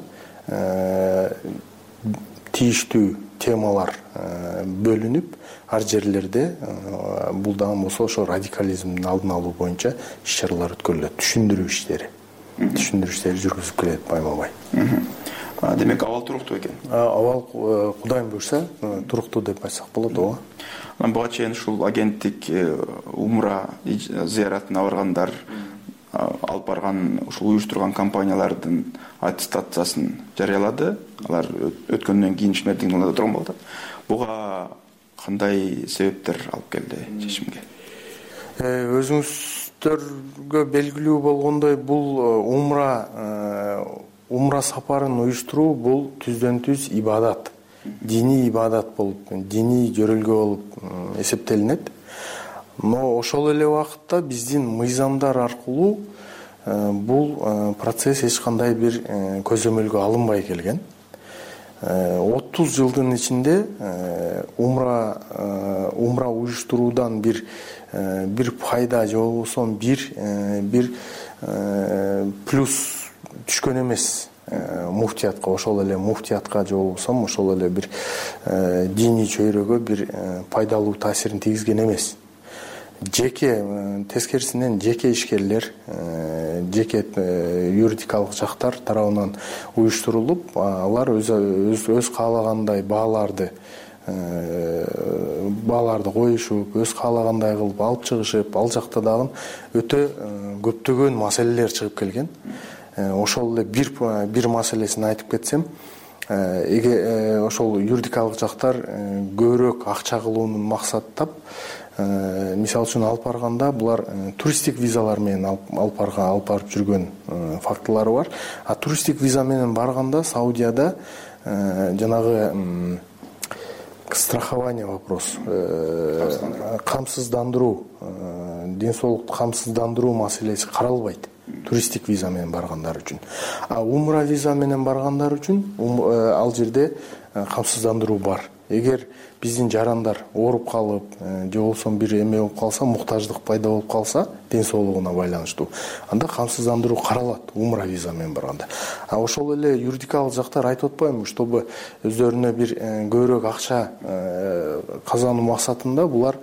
тийиштүү темалар бөлүнүп, ар жерлерде бул дагы болсо ошо радикализмдин алдын алуу боюнча иш-чаралар өткөрүлөт. Түшүндүрүү иштери жүргүзүп келет байма-бай. демек абал туруктуу экен. Абал Кудайым буйрса туруктуу деп айтсак болот. Ооба. Анан буга чейин ушул агенттик умра зыяратына баргандар алып барган ушул уюштурган компаниялардын аттестациясын жарыялады. Алар өткөндөн кийин ишмердингде турган болду. Буга кандай себептер алып келди чечимге? Өзүңүздөргө белгилүү болгондой, бул умра сапарын уюштуруу бул түздөн түз ибадат, диний ибадат болуп, диний жөрөлгө болуп эсептелинет. Но ошол эле убакытта биздин мыйзамдар аркылуу бул процесс эч кандай бир көзөмөлгө алынбай келген. 30 жылдын ичинде умра уюштуруудан бир пайда же болбосо бир плюс түшкөн эмес муфтиятка, ошол эле муфтиятка же болбосо ошол эле бир диний чөйрөгө бир пайдалуу таасирин тийгизген эмес. Тескерисинен жеке ишкерлер, жеке юридикалык жактар тарабынан уюштурулуп, алар өз каалагандай бааларды коюшуп, өз каалагандай кылып алып чыгышып, ал жакта дагы өтө көптөгөн маселелер чыгып келген. Ошол эле бир маселесин айтып кетсем, ошол юридикалык жактар көбүрөөк акча кылууну максаттап, мисалы үчүн алып барганда булар туристтик визалар менен алып барып жүргөн фактылары бар. А туристтик виза менен барганда Саудияда жанагы страхование вопрос, камсыздандыруу, ден соолукту камсыздандыруу маселеси каралбайт туристтик виза менен баргандар үчүн. А умра виза менен баргандар үчүн ал жерде камсыздандыруу бар. Эгер биздин жарандар ооруп калып, же болбосо бир эме болуп калса, муктаждык пайда болуп калса, ден соолугуна байланыштуу, анда камсыздандыруу каралат умра виза менен барганда. А ошол эле юридикалык жактар айтып атпаймынбы, чтобы өздөрүнө бир көбүрөөк акча казануу максатында булар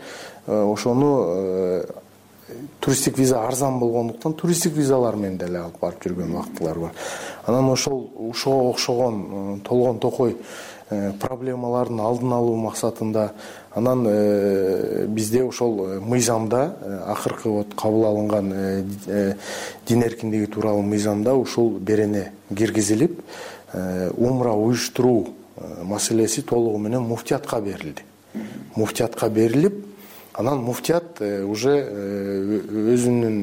ошону туристтик виза арзан болгондуктан туристтик визалар менен деле алып барып жүргөн вактылар бар. Анан ошого окшогон толгон токой проблемалардын алдын алуу максатында анан бизде ошол мыйзамда акыркы вот кабыл алынган дин эркиндиги тууралуу мыйзамда ушул берене киргизилип, умра уюштуруу маселеси толугу менен муфтиятка берилди. Муфтиятка берилип, анан муфтият уже өзүнүн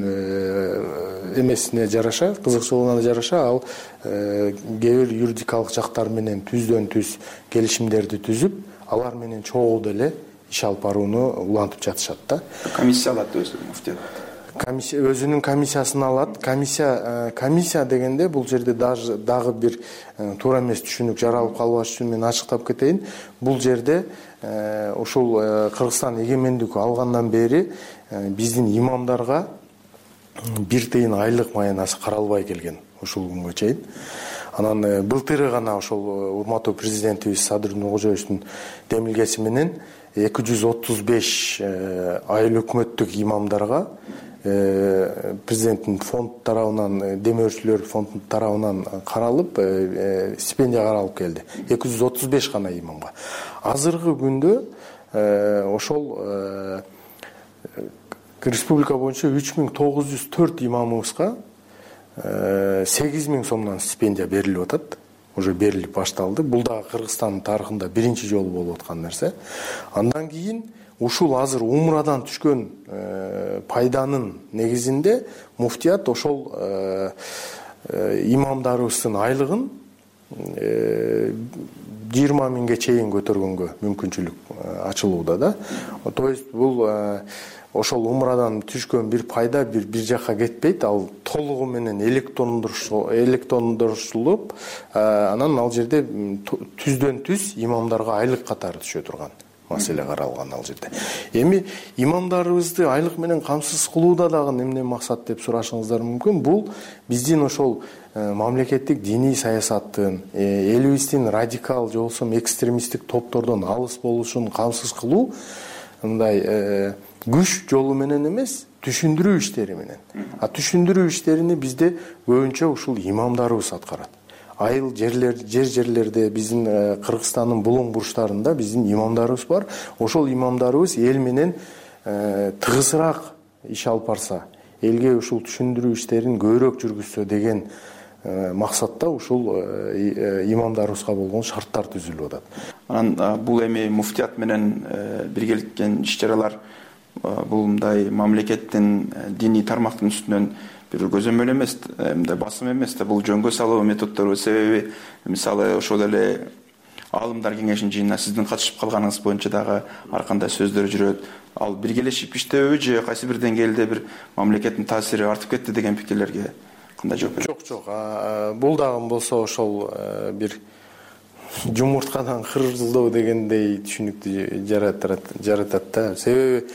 эмесине жараша, кызыкчылыгына жараша ал кээ бир юридикалык жактар менен түздөн түз келишимдерди түзүп, алар менен чогуу деле иш алып барууну улантып жатышат да. Комиссия алат өзү муфтият. Комиссия өзүнүн комиссиясын алат. Комиссия дегенде бул жерде дагы бир туура эмес түшүнүк жаралып калбаш үчүн мен ачыктап кетейин. Бул жерде ушул Кыргызстан эгемендик алгандан бери биздин имамдарга бир тыйын айлык маянасы каралбай келген ушул күнгө чейин. Анан былтыры гана ошол урматтуу президентибиз Садыр Нуркожоевичтин демилгеси менен 235 айыл өкмөттүк имамдарга президенттин фонд тарабынан, демөөрчүлөр фонд тарабынан каралып, стипендия каралып келди. 235 гана имамга. Азыркы күндө ошол республика боюнча 3904 имамыбызга 8000 сомдон стипендия берилип атат. Уже берилип башталды. Бул да Кыргызстандын тарыхында биринчи жолу болуп аткан нерсе. Андан кийин ушул азыр умрадан түшкөн пайданын негизинде муфтият ошол имамдарыбыздын айлыгын 20 миңге чейин көтөргөнгө мүмкүнчүлүк ачылууда да. То есть бул ошол умрадан түшкөн бир пайда бир жакка кетпейт, ал толугу менен электрондуштурулуп, анан ал жерде түздөн түз имамдарга айлык катары түшө турган маселе каралган ал жерде. Эми имамдарыбызды айлык менен камсыз кылууда дагы эмне максат деп сурашыңыздар мүмкүн. Бул биздин ошол мамлекеттик диний саясаттын, элибиздин радикал же болбосо экстремисттик топтордон алыс болушун камсыз кылуу, мындай күч жолу менен эмес, түшүндүрүү иштери менен. А түшүндүрүү иштерини бизде көбүнчө ушул имамдарыбыз аткарат. айыл жерлерде биздин Кыргызстандын булуң бурчтарында биздин имамдарыбыз бар. Ошол имамдарыбыз эл менен тыгызыраак иш алып барса, элге ушул түшүндүрүү иштерин көбүрөөк жүргүзсө деген максатта ушул имамдарыбызга болгон шарттар түзүлүп атат. Анан бул эми муфтият менен биргеликкен иш-чаралар бул мындай мамлекеттин диний тармактын үстүнөн бир көзөмөл эмес, басым эмес да, бул жөнгө салуу методдору. Себеби мисалы ошол эле аалымдар кеңешинин жыйынына сиздин катышып калганыңыз боюнча дагы ар кандай сөздөр жүрөт. Ал биргелешип иштебеби же кайсы бир деңгээлде бир мамлекеттин таасири артып кетти деген пикирлерге кандай жооп бересиз? Жок. Бул дагы болсо ошол бир жумурткадан кырылдоо дегендей түшүнүктү жаратат да. Себеби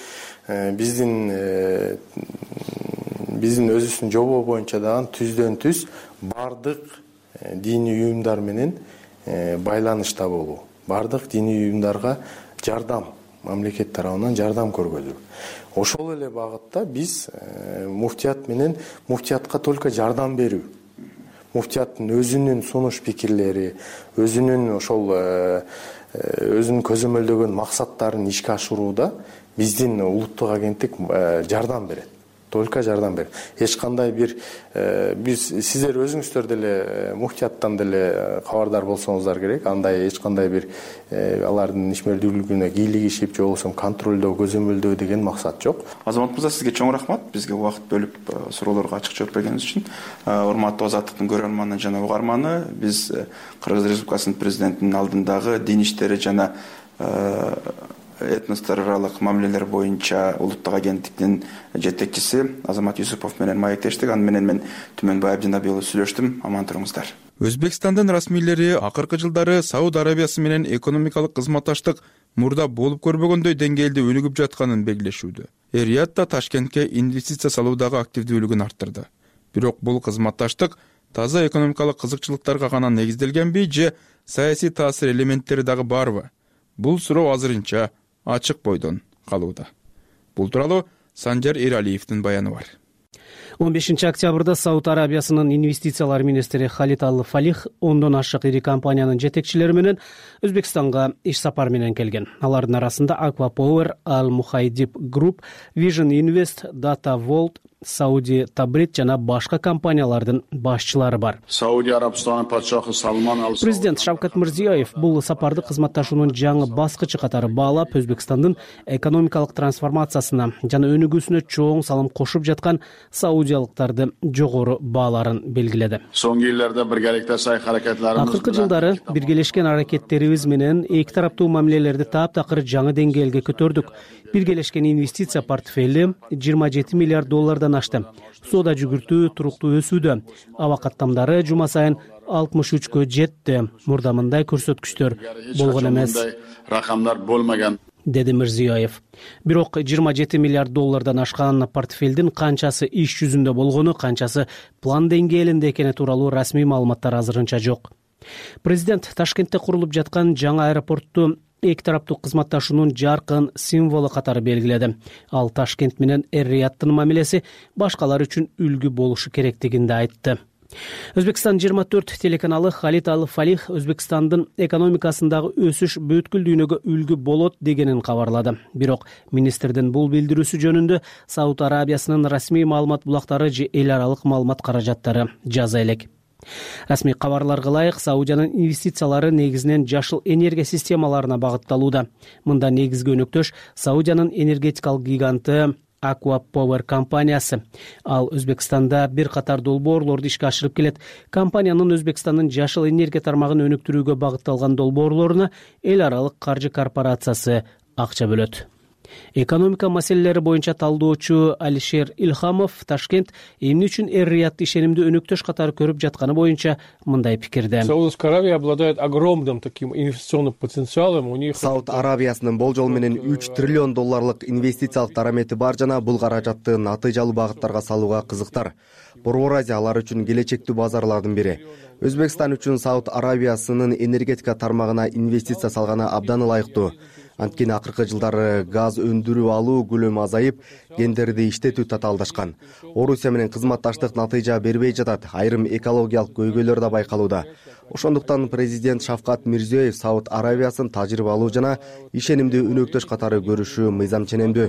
биздин өзүбүздүн жобо боюнча дагы түздөн түз бардык диний уюмдар менен байланышта болуу, бардык диний уюмдарга жардам, мамлекет тарабынан жардам көргөзүү. Ошол эле багытта биз муфтият менен муфтиятка только жардам берүү, муфтияттын өзүнүн сунуш пикирлери, өзүнүн ошол өзүнүн көзөмөлдөгөн максаттарын ишке ашырууда биздин улуттук агенттик жардам берет. Только жардам берет. Эч кандай бир биз сиздер өзүңүздөр деле муфтияттан деле кабардар болсоңуздар керек. Андай эч кандай бир алардын ишмердүүлүгүнө кийлигишип же болбосо контролдоо, көзөмөлдөө деген максат жок. Азамат мырза, сизге чоң рахмат бизге убакыт бөлүп суроолорго ачык жооп бергениңиз үчүн. Урматтуу Азаттыктын көрөрманы жана угарманы, биз Кыргыз Республикасынын президентинин алдындагы дин иштери жана этностор аралык мамилелер боюнча улуттук агенттиктин жетекчиси Азамат Юсупов менен маектештик. Аны менен мен Түмөнбай Абдинабиұлы сүйлөштүм. Аман туруңуздар. Өзбекстандын расмийлери акыркы жылдары Сауд Арабиясы менен экономикалык кызматташтык мурда болуп көрбөгөндөй деңгээлде өнүгүп жатканын белгилешүүдө. Эр-Рияд да Ташкентке инвестиция салуудагы активдүүлүгүн арттырды. Бирок бул кызматташтык таза экономикалык кызыкчылыктарга гана негизделгенби же саясий таасир элементтери дагы барбы? Бул суроо азырынча ачык бойдон калууда. Бул тууралуу Санжар Эралиевдин баяны бар. 15 октябрда Сауд Арабиясынын инвестициялар министри Халид Ал-Фалих 10дон ашык ири компаниянын жетекчилери менен Өзбекстанга иш сапар менен келген. Алардын арасында Aqua Power, Al-Muhaydib Group, Vision Invest, Data Vault, Saudi Tabrit жана башка компаниялардын башчылары бар. Президент Шавкат Мирзиёев бул сапарды кызматташуунун жаңы баскычы катары баалап, Өзбекстандын экономикалык трансформациясына жана өнүгүүсүнө чоң салым кошуп жаткан саудиялыктарды жогору бааларын белгиледи. Акыркы жылдары биргелешкен аракеттерибиз менен эки тараптуу мамилелерди таптакыр жаңы деңгээлге көтөрдүк. Биргелешкен инвестиция портфели $27 миллиард ашты. Соода жүгүртүү туруктуу өсүүдө. Аба каттамдары жума сайын 63кө жетти. Мурда мындай көрсөткүчтөр болгон эмес, деди Мирзиёев. Бирок $27 миллиард ашкан портфелдин канчасы иш жүзүндө болгону, канчасы план деңгээлинде экени тууралуу расмий маалыматтар азырынча жок. Президент Ташкентте курулуп жаткан жаңы аэропортту эки тараптуу кызматташуунун жаркын символу катары белгиледи. Ал Ташкент менен Эр-Рияттын мамилеси башкалар үчүн үлгү болушу керектигин да айтты. Өзбекстан 24 телеканалы Халид Ал-Фалих Өзбекстандын экономикасындагы өсүш бүткүл дүйнөгө үлгү болот дегенин кабарлады. Бирок министрдин бул билдирүүсү жөнүндө Сауд Арабиясынын расмий маалымат булактары же эл аралык маалымат каражаттары жаза элек. Расмий кабарларга ылайык, Саудиянын инвестициялары негизинен жашыл энергия системаларына багытталууда. Мында негизги өнөктөш Саудиянын энергетикалык гиганты Aqua Power компаниясы. Ал Өзбекстанда бир катар долбоорлорду ишке ашырып келет. Компаниянын Өзбекстандын жашыл энергия тармагын өнүктүрүүгө багытталган долбоорлоруна эл аралык каржы корпорациясы акча бөлөт. Экономика маселелери боюнча талдоочу Алишер Илхамов Ташкент эмне үчүн Эр-Риядды ишенимдүү өнөктөш катары көрүп жатканы боюнча мындай пикирде. Саудовская Аравия обладает огромным таким инвестиционным потенциалом. Сауд Арабиясынын болжол менен $3 триллион инвестициялык дарамети бар жана бул каражатты натыйжалуу багыттарга салууга кызыктар. Борбор Азия алар үчүн келечектүү базарлардын бири. Өзбекстан үчүн Сауд Арабиясынын энергетика тармагына инвестиция салганы абдан ылайыктуу. Анткени акыркы жылдары газ өндүрүп алуу көлөмү азайып, кендерди иштетүү татаалдашкан. Орусия менен кызматташтык натыйжа бербей жатат, айрым экологиялык көйгөйлөр да байкалууда. Ошондуктан президент Шавкат Мирзиёев Сауд Аравиясын тажрыйбалуу жана ишенимдүү өнөктөш катары көрүшү мыйзамченемдүү.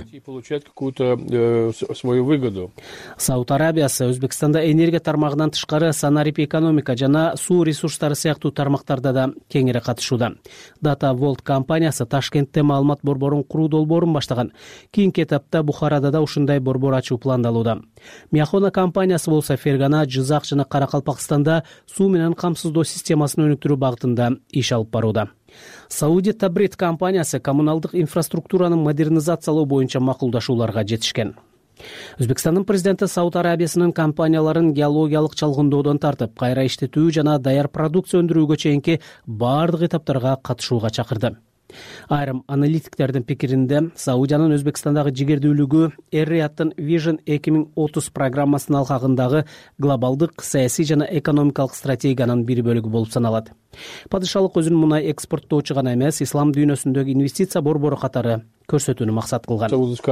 Сауд Арабиясы Өзбекстанда энергия тармагынан тышкары санарип экономика жана суу ресурстары сыяктуу тармактарда да кеңири катышууда. Data Vault компаниясы Ташкентте маалымат борборун куруу долбоорун баштаган. Кийинки этапта Бухарада да ушундай борбор ачуу пландалууда. Миахона компаниясы болсо Фергана, Жизак жана Каракалпакстанда суу менен камсыздоо системасын өнүктүрүү багытында иш алып барууда. Сауди Табрид компаниясы коммуналдык инфраструктураны модернизациялоо боюнча макулдашууларга жетишкен. Өзбекстандын президенти Сауд Арабиясынын компанияларын геологиялык чалгындоодон тартып, кайра иштетүү жана даяр продукция өндүрүүгө чейинки бардык этаптарга катышууга чакырды. Айрым аналитиктердин пикиринде, Саудиянын Өзбекстандагы жигердүүлүгү Эр-Рияттын Vision 2030 программасынын алкагындагы глобалдык саясий жана экономикалык стратегиянын бир бөлүгү болуп саналат. Падышалык өзүн мунай экспорттоочу гана эмес, ислам дүйнөсүндөгү инвестиция борбору катары көрсөтүүнү максат кылган.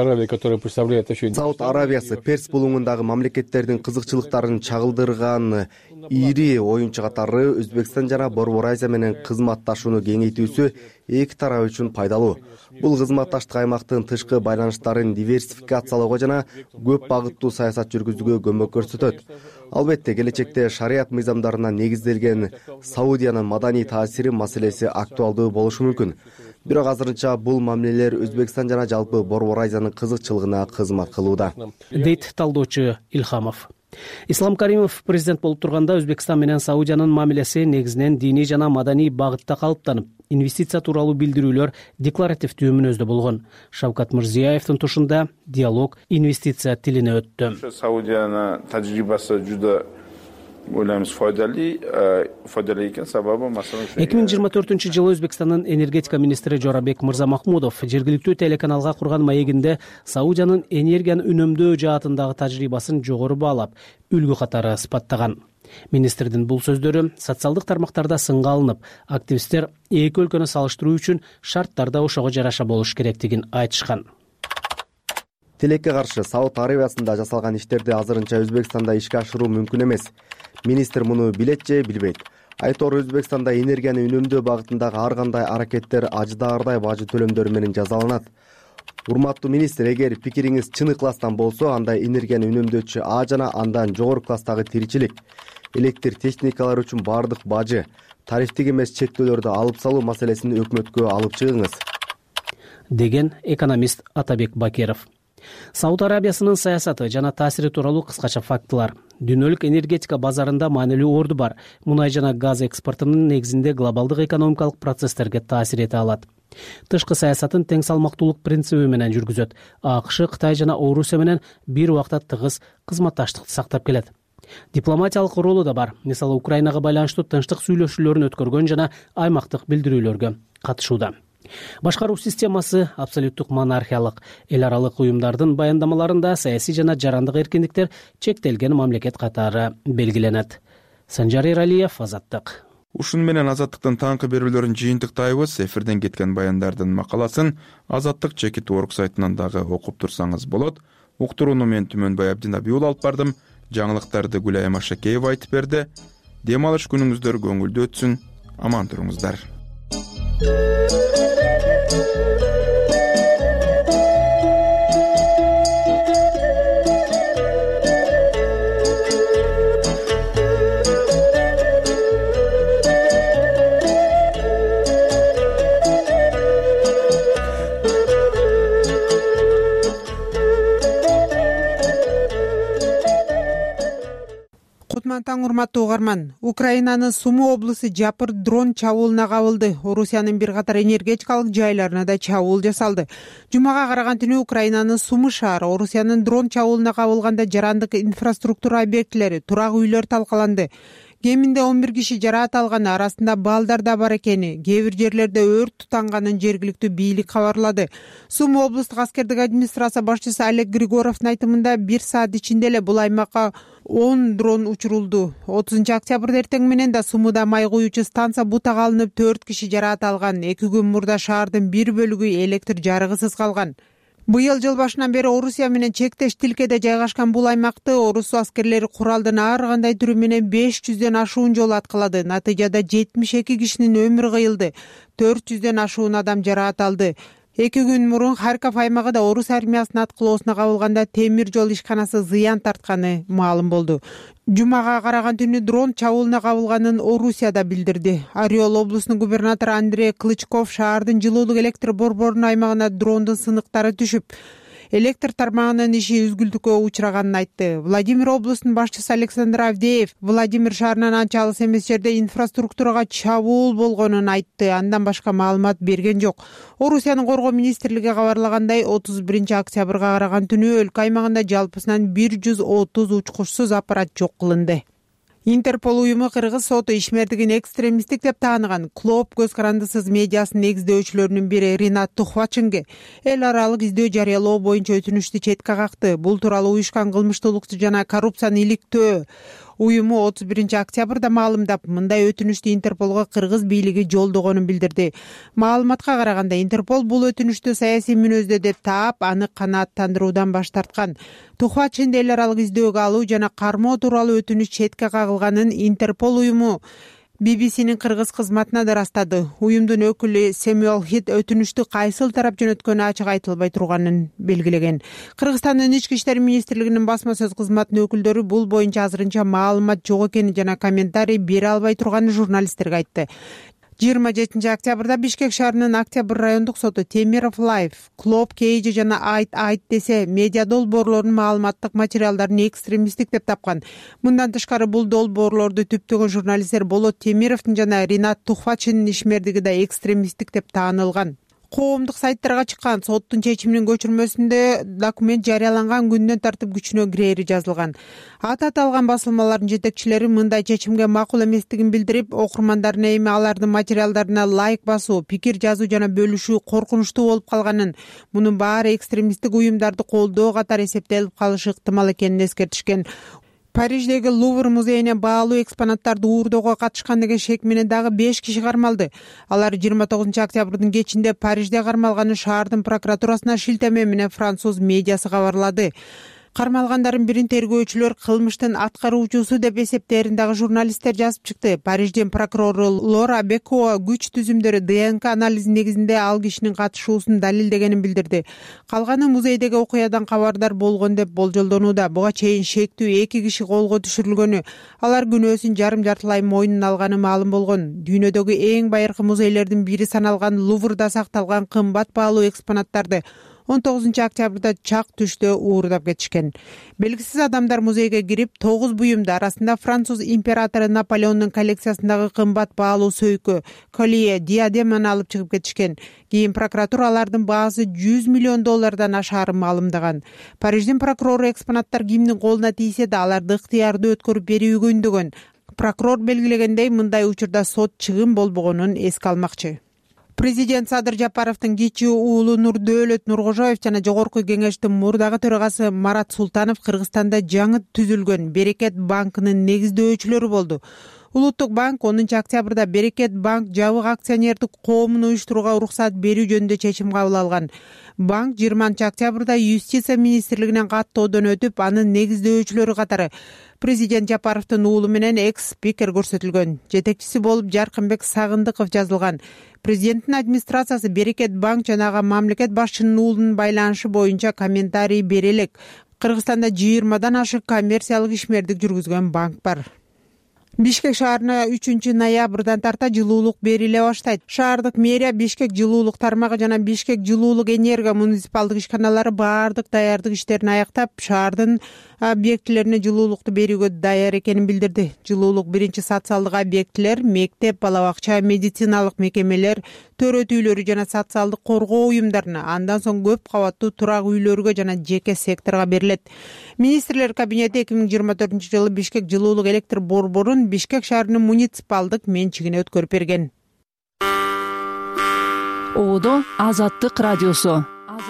Сауд Аравиясы Перс булуңундагы мамлекеттердин кызыкчылыктарын чагылдырган ири оюнчу катары Өзбекстан жана Борбор Азия менен кызматташууну кеңейтүүсү эки тарап үчүн пайдалуу. Бул кызматташтык аймактын тышкы байланыштарын диверсификациялоого жана көп багыттуу саясат жүргүзүүгө көмөк көрсөтөт. Албетте, келечекте шарият мыйзамдарына негизделген Саудиянын маданий таасири маселеси актуалдуу болушу мүмкүн. Бирок азырынча бул мамилелер Өзбекстан жана жалпы Борбор Азиянын кызыкчылыгына кызмат кылууда, дейт талдоочу Илхамов. Ислам Каримов президент болуп турганда Өзбекстан менен Саудиянын мамилеси негизинен диний жана маданий багытта калыптанып, инвестиция тууралуу билдирүүлөр декларативдүү мүнөздө болгон. Шавкат Мирзиёевдин тушунда диалог инвестиция тилине өттү. Саудиянын тажрыйбасы жуда ойлойбуз файдалуу экен. Сабабы маселен 2024-жылы Өзбекстандын энергетика министри Жорабек Мырзамахмудов жергиликтүү телеканалга курган маегинде Саудиянын энергияны үнөмдөө жаатындагы тажрыйбасын жогору баалап, үлгү катары сыпаттаган. Министрдин бул сөздөрү социалдык тармактарда сынга алынып, активисттер эки өлкөнү салыштыруу үчүн шарттар да ошого жараша болуш керектигин айтышкан. Тилекке каршы Сауд Аравиясында жасалган иштерди азырынча Өзбекстанда ишке ашыруу мүмкүн эмес. Министр муну билет же билбейт. Айтору Өзбекстанда энергияны үнөмдөө багытындагы ар кандай аракеттер аждаардай бажы төлөмдөрү менен жазаланат. Урматтуу министр, эгер пикириңиз чын ыкластан болсо, анда энергияны үнөмдөөчү А жана андан жогору класстагы тиричилик, электр техникалар үчүн бардык бажы, тарифтик эмес чектөөлөрдү алып салуу маселесин өкмөткө алып чыгыңыз, деген экономист Атабек Бакиров. Сауд Арабиясынын саясаты жана таасири тууралуу кыскача фактылар. Дүйнөлүк энергетика базарында маанилүү орду бар. Мунай жана газ экспортунун негизинде глобалдык экономикалык процесстерге таасир эте алат. Тышкы саясатын тең салмактуулук принциби менен жүргүзөт. АКШ, Кытай жана Орусия менен бир убакта тыгыз кызматташтыкты сактап келет. Дипломатиялык ролу да бар. Мисалы, Украинага байланыштуу тынчтык сүйлөшүүлөрүн өткөргөн жана аймактык билдирүүлөргө катышууда. Башкаруу системасы абсолюттук монархиялык. Эл аралык уюмдардын баяндамаларында саясий жана жарандык эркиндиктер чектелген мамлекет катары белгиленет. Санжар Эралиев, Азаттык. Ушун менен Азаттыктын таңкы берүүлөрүн жыйынтыктайбыз. Эфирден кеткен баяндардын макаласын Азаттык чекит орг сайтынан дагы окуп турсаңыз болот. Уктурууну мен Түмөнбай Абдинабий уулу алып бардым. Жаңылыктарды Гүлайым Ашакеева айтып берди. Дем алыш күнүңүздөр көңүлдүү өтсүн. Аман туруңуздар. Таң урматтуу угарман, Украинанын Сумы облусу жапыр дрон чабуулуна кабылды. Орусиянын бир катар энергетикалык жайларына да чабуул жасалды. Жумага караган түнү Украинанын Сумы шаары Орусиянын дрон чабуулуна кабылганда жарандык инфраструктура объектилери, турак үйлөр талкаланды. Кеминде 11 киши жараат алган, арасында балдар да бар экени, кээ бир жерлерде өрт тутанганын жергиликтүү бийлик кабарлады. Сумы облустук аскердик администрация башчысы Олег Григоровдун айтымында 1 саат ичинде эле бул аймакка 10 дрон учурулду. 30 октябрда эртең менен да Сумуда май куюучу станция бутага алынып 4 киши жараат алган. 2 күн мурда шаардын бир бөлүгү электр жарыгысыз калган. Быйыл жыл башынан бери Орусия менен чектеш тилкеде жайгашкан бул аймакты орус аскерлери куралдын ар кандай түрү менен 500ден ашуун жолу аткылады. Натыйжада 72 кишинин өмүрү кыйылды, 400ден ашуун адам жараат алды. 2 күн мурун Харьков аймагы да орус армиясынын аткылоосуна кабылганда темир жол ишканасы зыян тартканы маалым болду. Жумага караган түнү дрон чабуулуна кабылганын Орусия да билдирди. Орел облусунун губернатору Андрей Клычков шаардын жылуулук электр борборунун аймагына дрондун сыныктары түшүп, электр тармагынын иши үзгүлтүккө учраганын айтты. Владимир облусунун башчысы Александр Авдеев Владимир шаарынан анча алыс эмес жерде инфраструктурага чабуул болгонун айтты. Андан башка маалымат берген жок. Орусиянын коргоо министрлиги кабарлагандай, 31 октябрга караган түнү өлкө аймагында жалпысынан 130 учкучсуз аппарат жок кылынды. Интерпол уюму Кыргыз соту ишмердигин экстремисттик деп тааныган Клоп көз карандысыз медиасынын негиздөөчүлөрүнүн бири Ринат Тухвачинге эл аралык издөө жарыялоо боюнча өтүнүштү четке какты. Бул тууралуу уюшкан кылмыштуулукту жана коррупцияны иликтөө уюму 31 октябрда маалымдап, мындай өтүнүштү Интерполго Кыргыз бийлиги жолдогонун билдирди. Маалыматка караганда, Интерпол бул өтүнүштү саясий мүнөздө деп таап, аны канааттандыруудан баш тарткан. Тухвачин эл аралык издөөгө алуу жана кармоо тууралуу өтүнүш четке кагылганын Интерпол уюму BBC'нин кыргыз кызматына да ырастады. Уюмдун өкүлү Сэмюэл Хит өтүнүштү кайсыл тарап жөнөткөнү ачык айтылбай турганын белгилеген. Кыргызстандын ички иштер министрлигинин басма сөз кызматынын өкүлдөрү бул боюнча азырынча маалымат жок экени жана комментарий бере албай турганын журналисттерге айтты. 27 октябрда Бишкек шаарынын Октябрь райондук соту Темиров Лайф, Клоп Кейджи жана Айт десе медиа долбоорлорунун маалыматтык материалдарын экстремисттик деп тапкан. Мындан тышкары бул долбоорлорду түптөгөн журналисттер Болот Темировдун жана Ринат Тухвачинин ишмердиги да экстремисттик деп таанылган. Коомдук сайттарга чыккан соттун чечиминин көчүрмөсүндө документ жарыяланган күндөн тартып күчүнө кирери жазылган. Аты аталган басылмалардын жетекчилери мындай чечимге макул эместигин билдирип, окурмандарына эми алардын материалдарына лайк басуу, пикир жазуу жана бөлүшүү коркунучтуу болуп калганын, мунун баары экстремисттик уюмдарды колдоо катары эсептелип калышы ыктымал экенин эскертишкен. Париждеги Лувр музейине баалуу экспонаттарды уурдоого катышкан деген шек менен дагы 5 киши кармалды. Алар 29 октябрдын кечинде Парижде кармалганын шаардын прокуратурасына шилтеме менен француз медиасы кабарлады. Кармалгандардын бирин тергөөчүлөр кылмыштын аткаруучусу деп эсептерин дагы журналисттер жазып чыкты. Париждин прокурору Лора Бекоа күч түзүмдөрү ДНК анализи негизинде ал кишинин катышуусун далилдегенин билдирди. Калганы музейдеги окуядан кабардар болгон деп болжолдонууда. Буга чейин шектүү 2 киши колго түшүрүлгөнү, алар күнөөсүн жарым-жартылай мойнуна алганы маалым болгон. Дүйнөдөгү эң байыркы музейлердин бири саналган Луврда сакталган кымбат баалуу экспонаттарды 19 октябрда чак түштө уурдап кетишкен. Белгисиз адамдар музейге кирип, 9 буюмду, арасында француз императору Наполеондун коллекциясындагы кымбат баалуу сөйкө, колие, диадеманы алып чыгып кетишкен. Кийин прокуратура алардын баасы $100 миллион ашаарын маалымдаган. Париждин прокурору экспонаттар кимдин колуна тийсе да аларды ыктыярдуу өткөрүп берүүгө үндөгөн. Прокурор белгилегендей, мындай учурда сот чыгым болбогонун эске алмакчы. Президент Садыр Жапаровдун кичүү уулу Нурдөөлөт Нуркожоев жана Жогорку Кеңештин мурдагы төрагасы Марат Султанов Кыргызстанда жаңы түзүлгөн Берекет банкынын негиздөөчүлөрү болду. Улуттук банк 10 октябрда Берекет банк жабык акционердик коомун уюштурууга уруксат берүү жөнүндө чечим кабыл алган. Банк 20 октябрда Юстиция министрлигинен каттоодон өтүп, анын негиздөөчүлөрү катары Президент Жапаровдун уулу менен экс-спикер көрсөтүлгөн. Жетекчиси болуп Жаркынбек Сагындыков жазылган. Президенттин администрациясы Берекет банк жанагы мамлекет башчынын уулунун байланышы боюнча комментарий бере элек. Кыргызстанда 20дан ашык коммерциялык ишмердик жүргүзгөн банк бар. Бишкек шаарына 3 ноябрдан тарта жылуулук бериле баштайт. Шаардык мэрия, Бишкек жылуулук тармагы жана Бишкек жылуулук энерго муниципалдык ишканалары баардык даярдык иштерин аяктап, шаардын объектилерине жылуулукту берүүгө даяр экенин билдирди. Жылуулук биринчи социалдык объектилер, мектеп, бала бакча, медициналык мекемелер, төрөт үйлөрү жана социалдык коргоо уюмдарына, андан соң көп кабаттуу турак үйлөргө жана жеке секторго берилет. Министрлер кабинети 2024 жылы Бишкек жылуулук электр борборун аймагын Бишкек шаарынын муниципалдык менчигине өткөрүп берген. Одо Азаттык радиосу.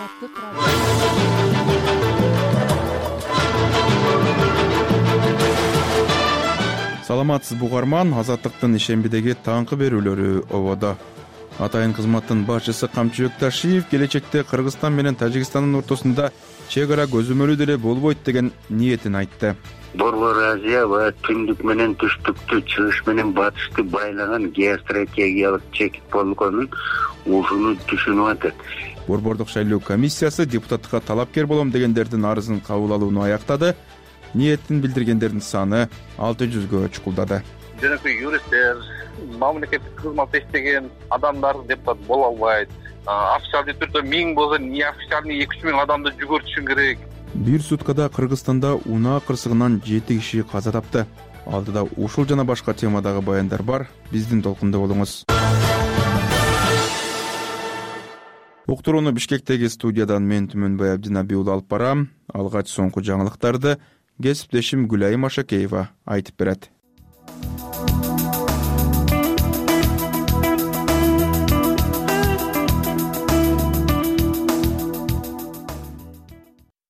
Саламатсыз угарман, Азаттыктын ишембидеги таңкы берүүлөрү ободо. Атайын кызматтын башчысы Камчыбек Ташиев келечекте Кыргызстан менен Тажикстандын ортосунда чек ара көзөмөлү деле болбойт деген ниетин айтты. Борбор Азия ва түндүк менен түштүктү, чыгыш менен батышты байлаган геостратегиялык чекит болгонун ушуну түшүнүп атат. Борбордук шайлоо комиссиясы депутаттыкка талапкер болом дегендердин арызын кабыл алууну аяктады. Ниетин билдиргендердин саны 600гө чукулдады. Жөнөкөй юристтер, мамлекеттик кызматта иштеген адамдар депутат боло албайт. Официалдуу түрдө 1000 болсо, неофициальный 2-3 миң адамды жүгүртүшүң керек. Бир суткада Кыргызстанда унаа кырсыгынан 7 киши каза тапты. Алдыда ушул жана башка темадагы баяндар бар. Биздин толкунда болуңуз. Уктурууну Бишкектеги студиядан мен Түмөнбай Абдинабий уулу алып барам. Алгач соңку жаңылыктарды кесиптешим Гүлайым Ашакеева айтып берет.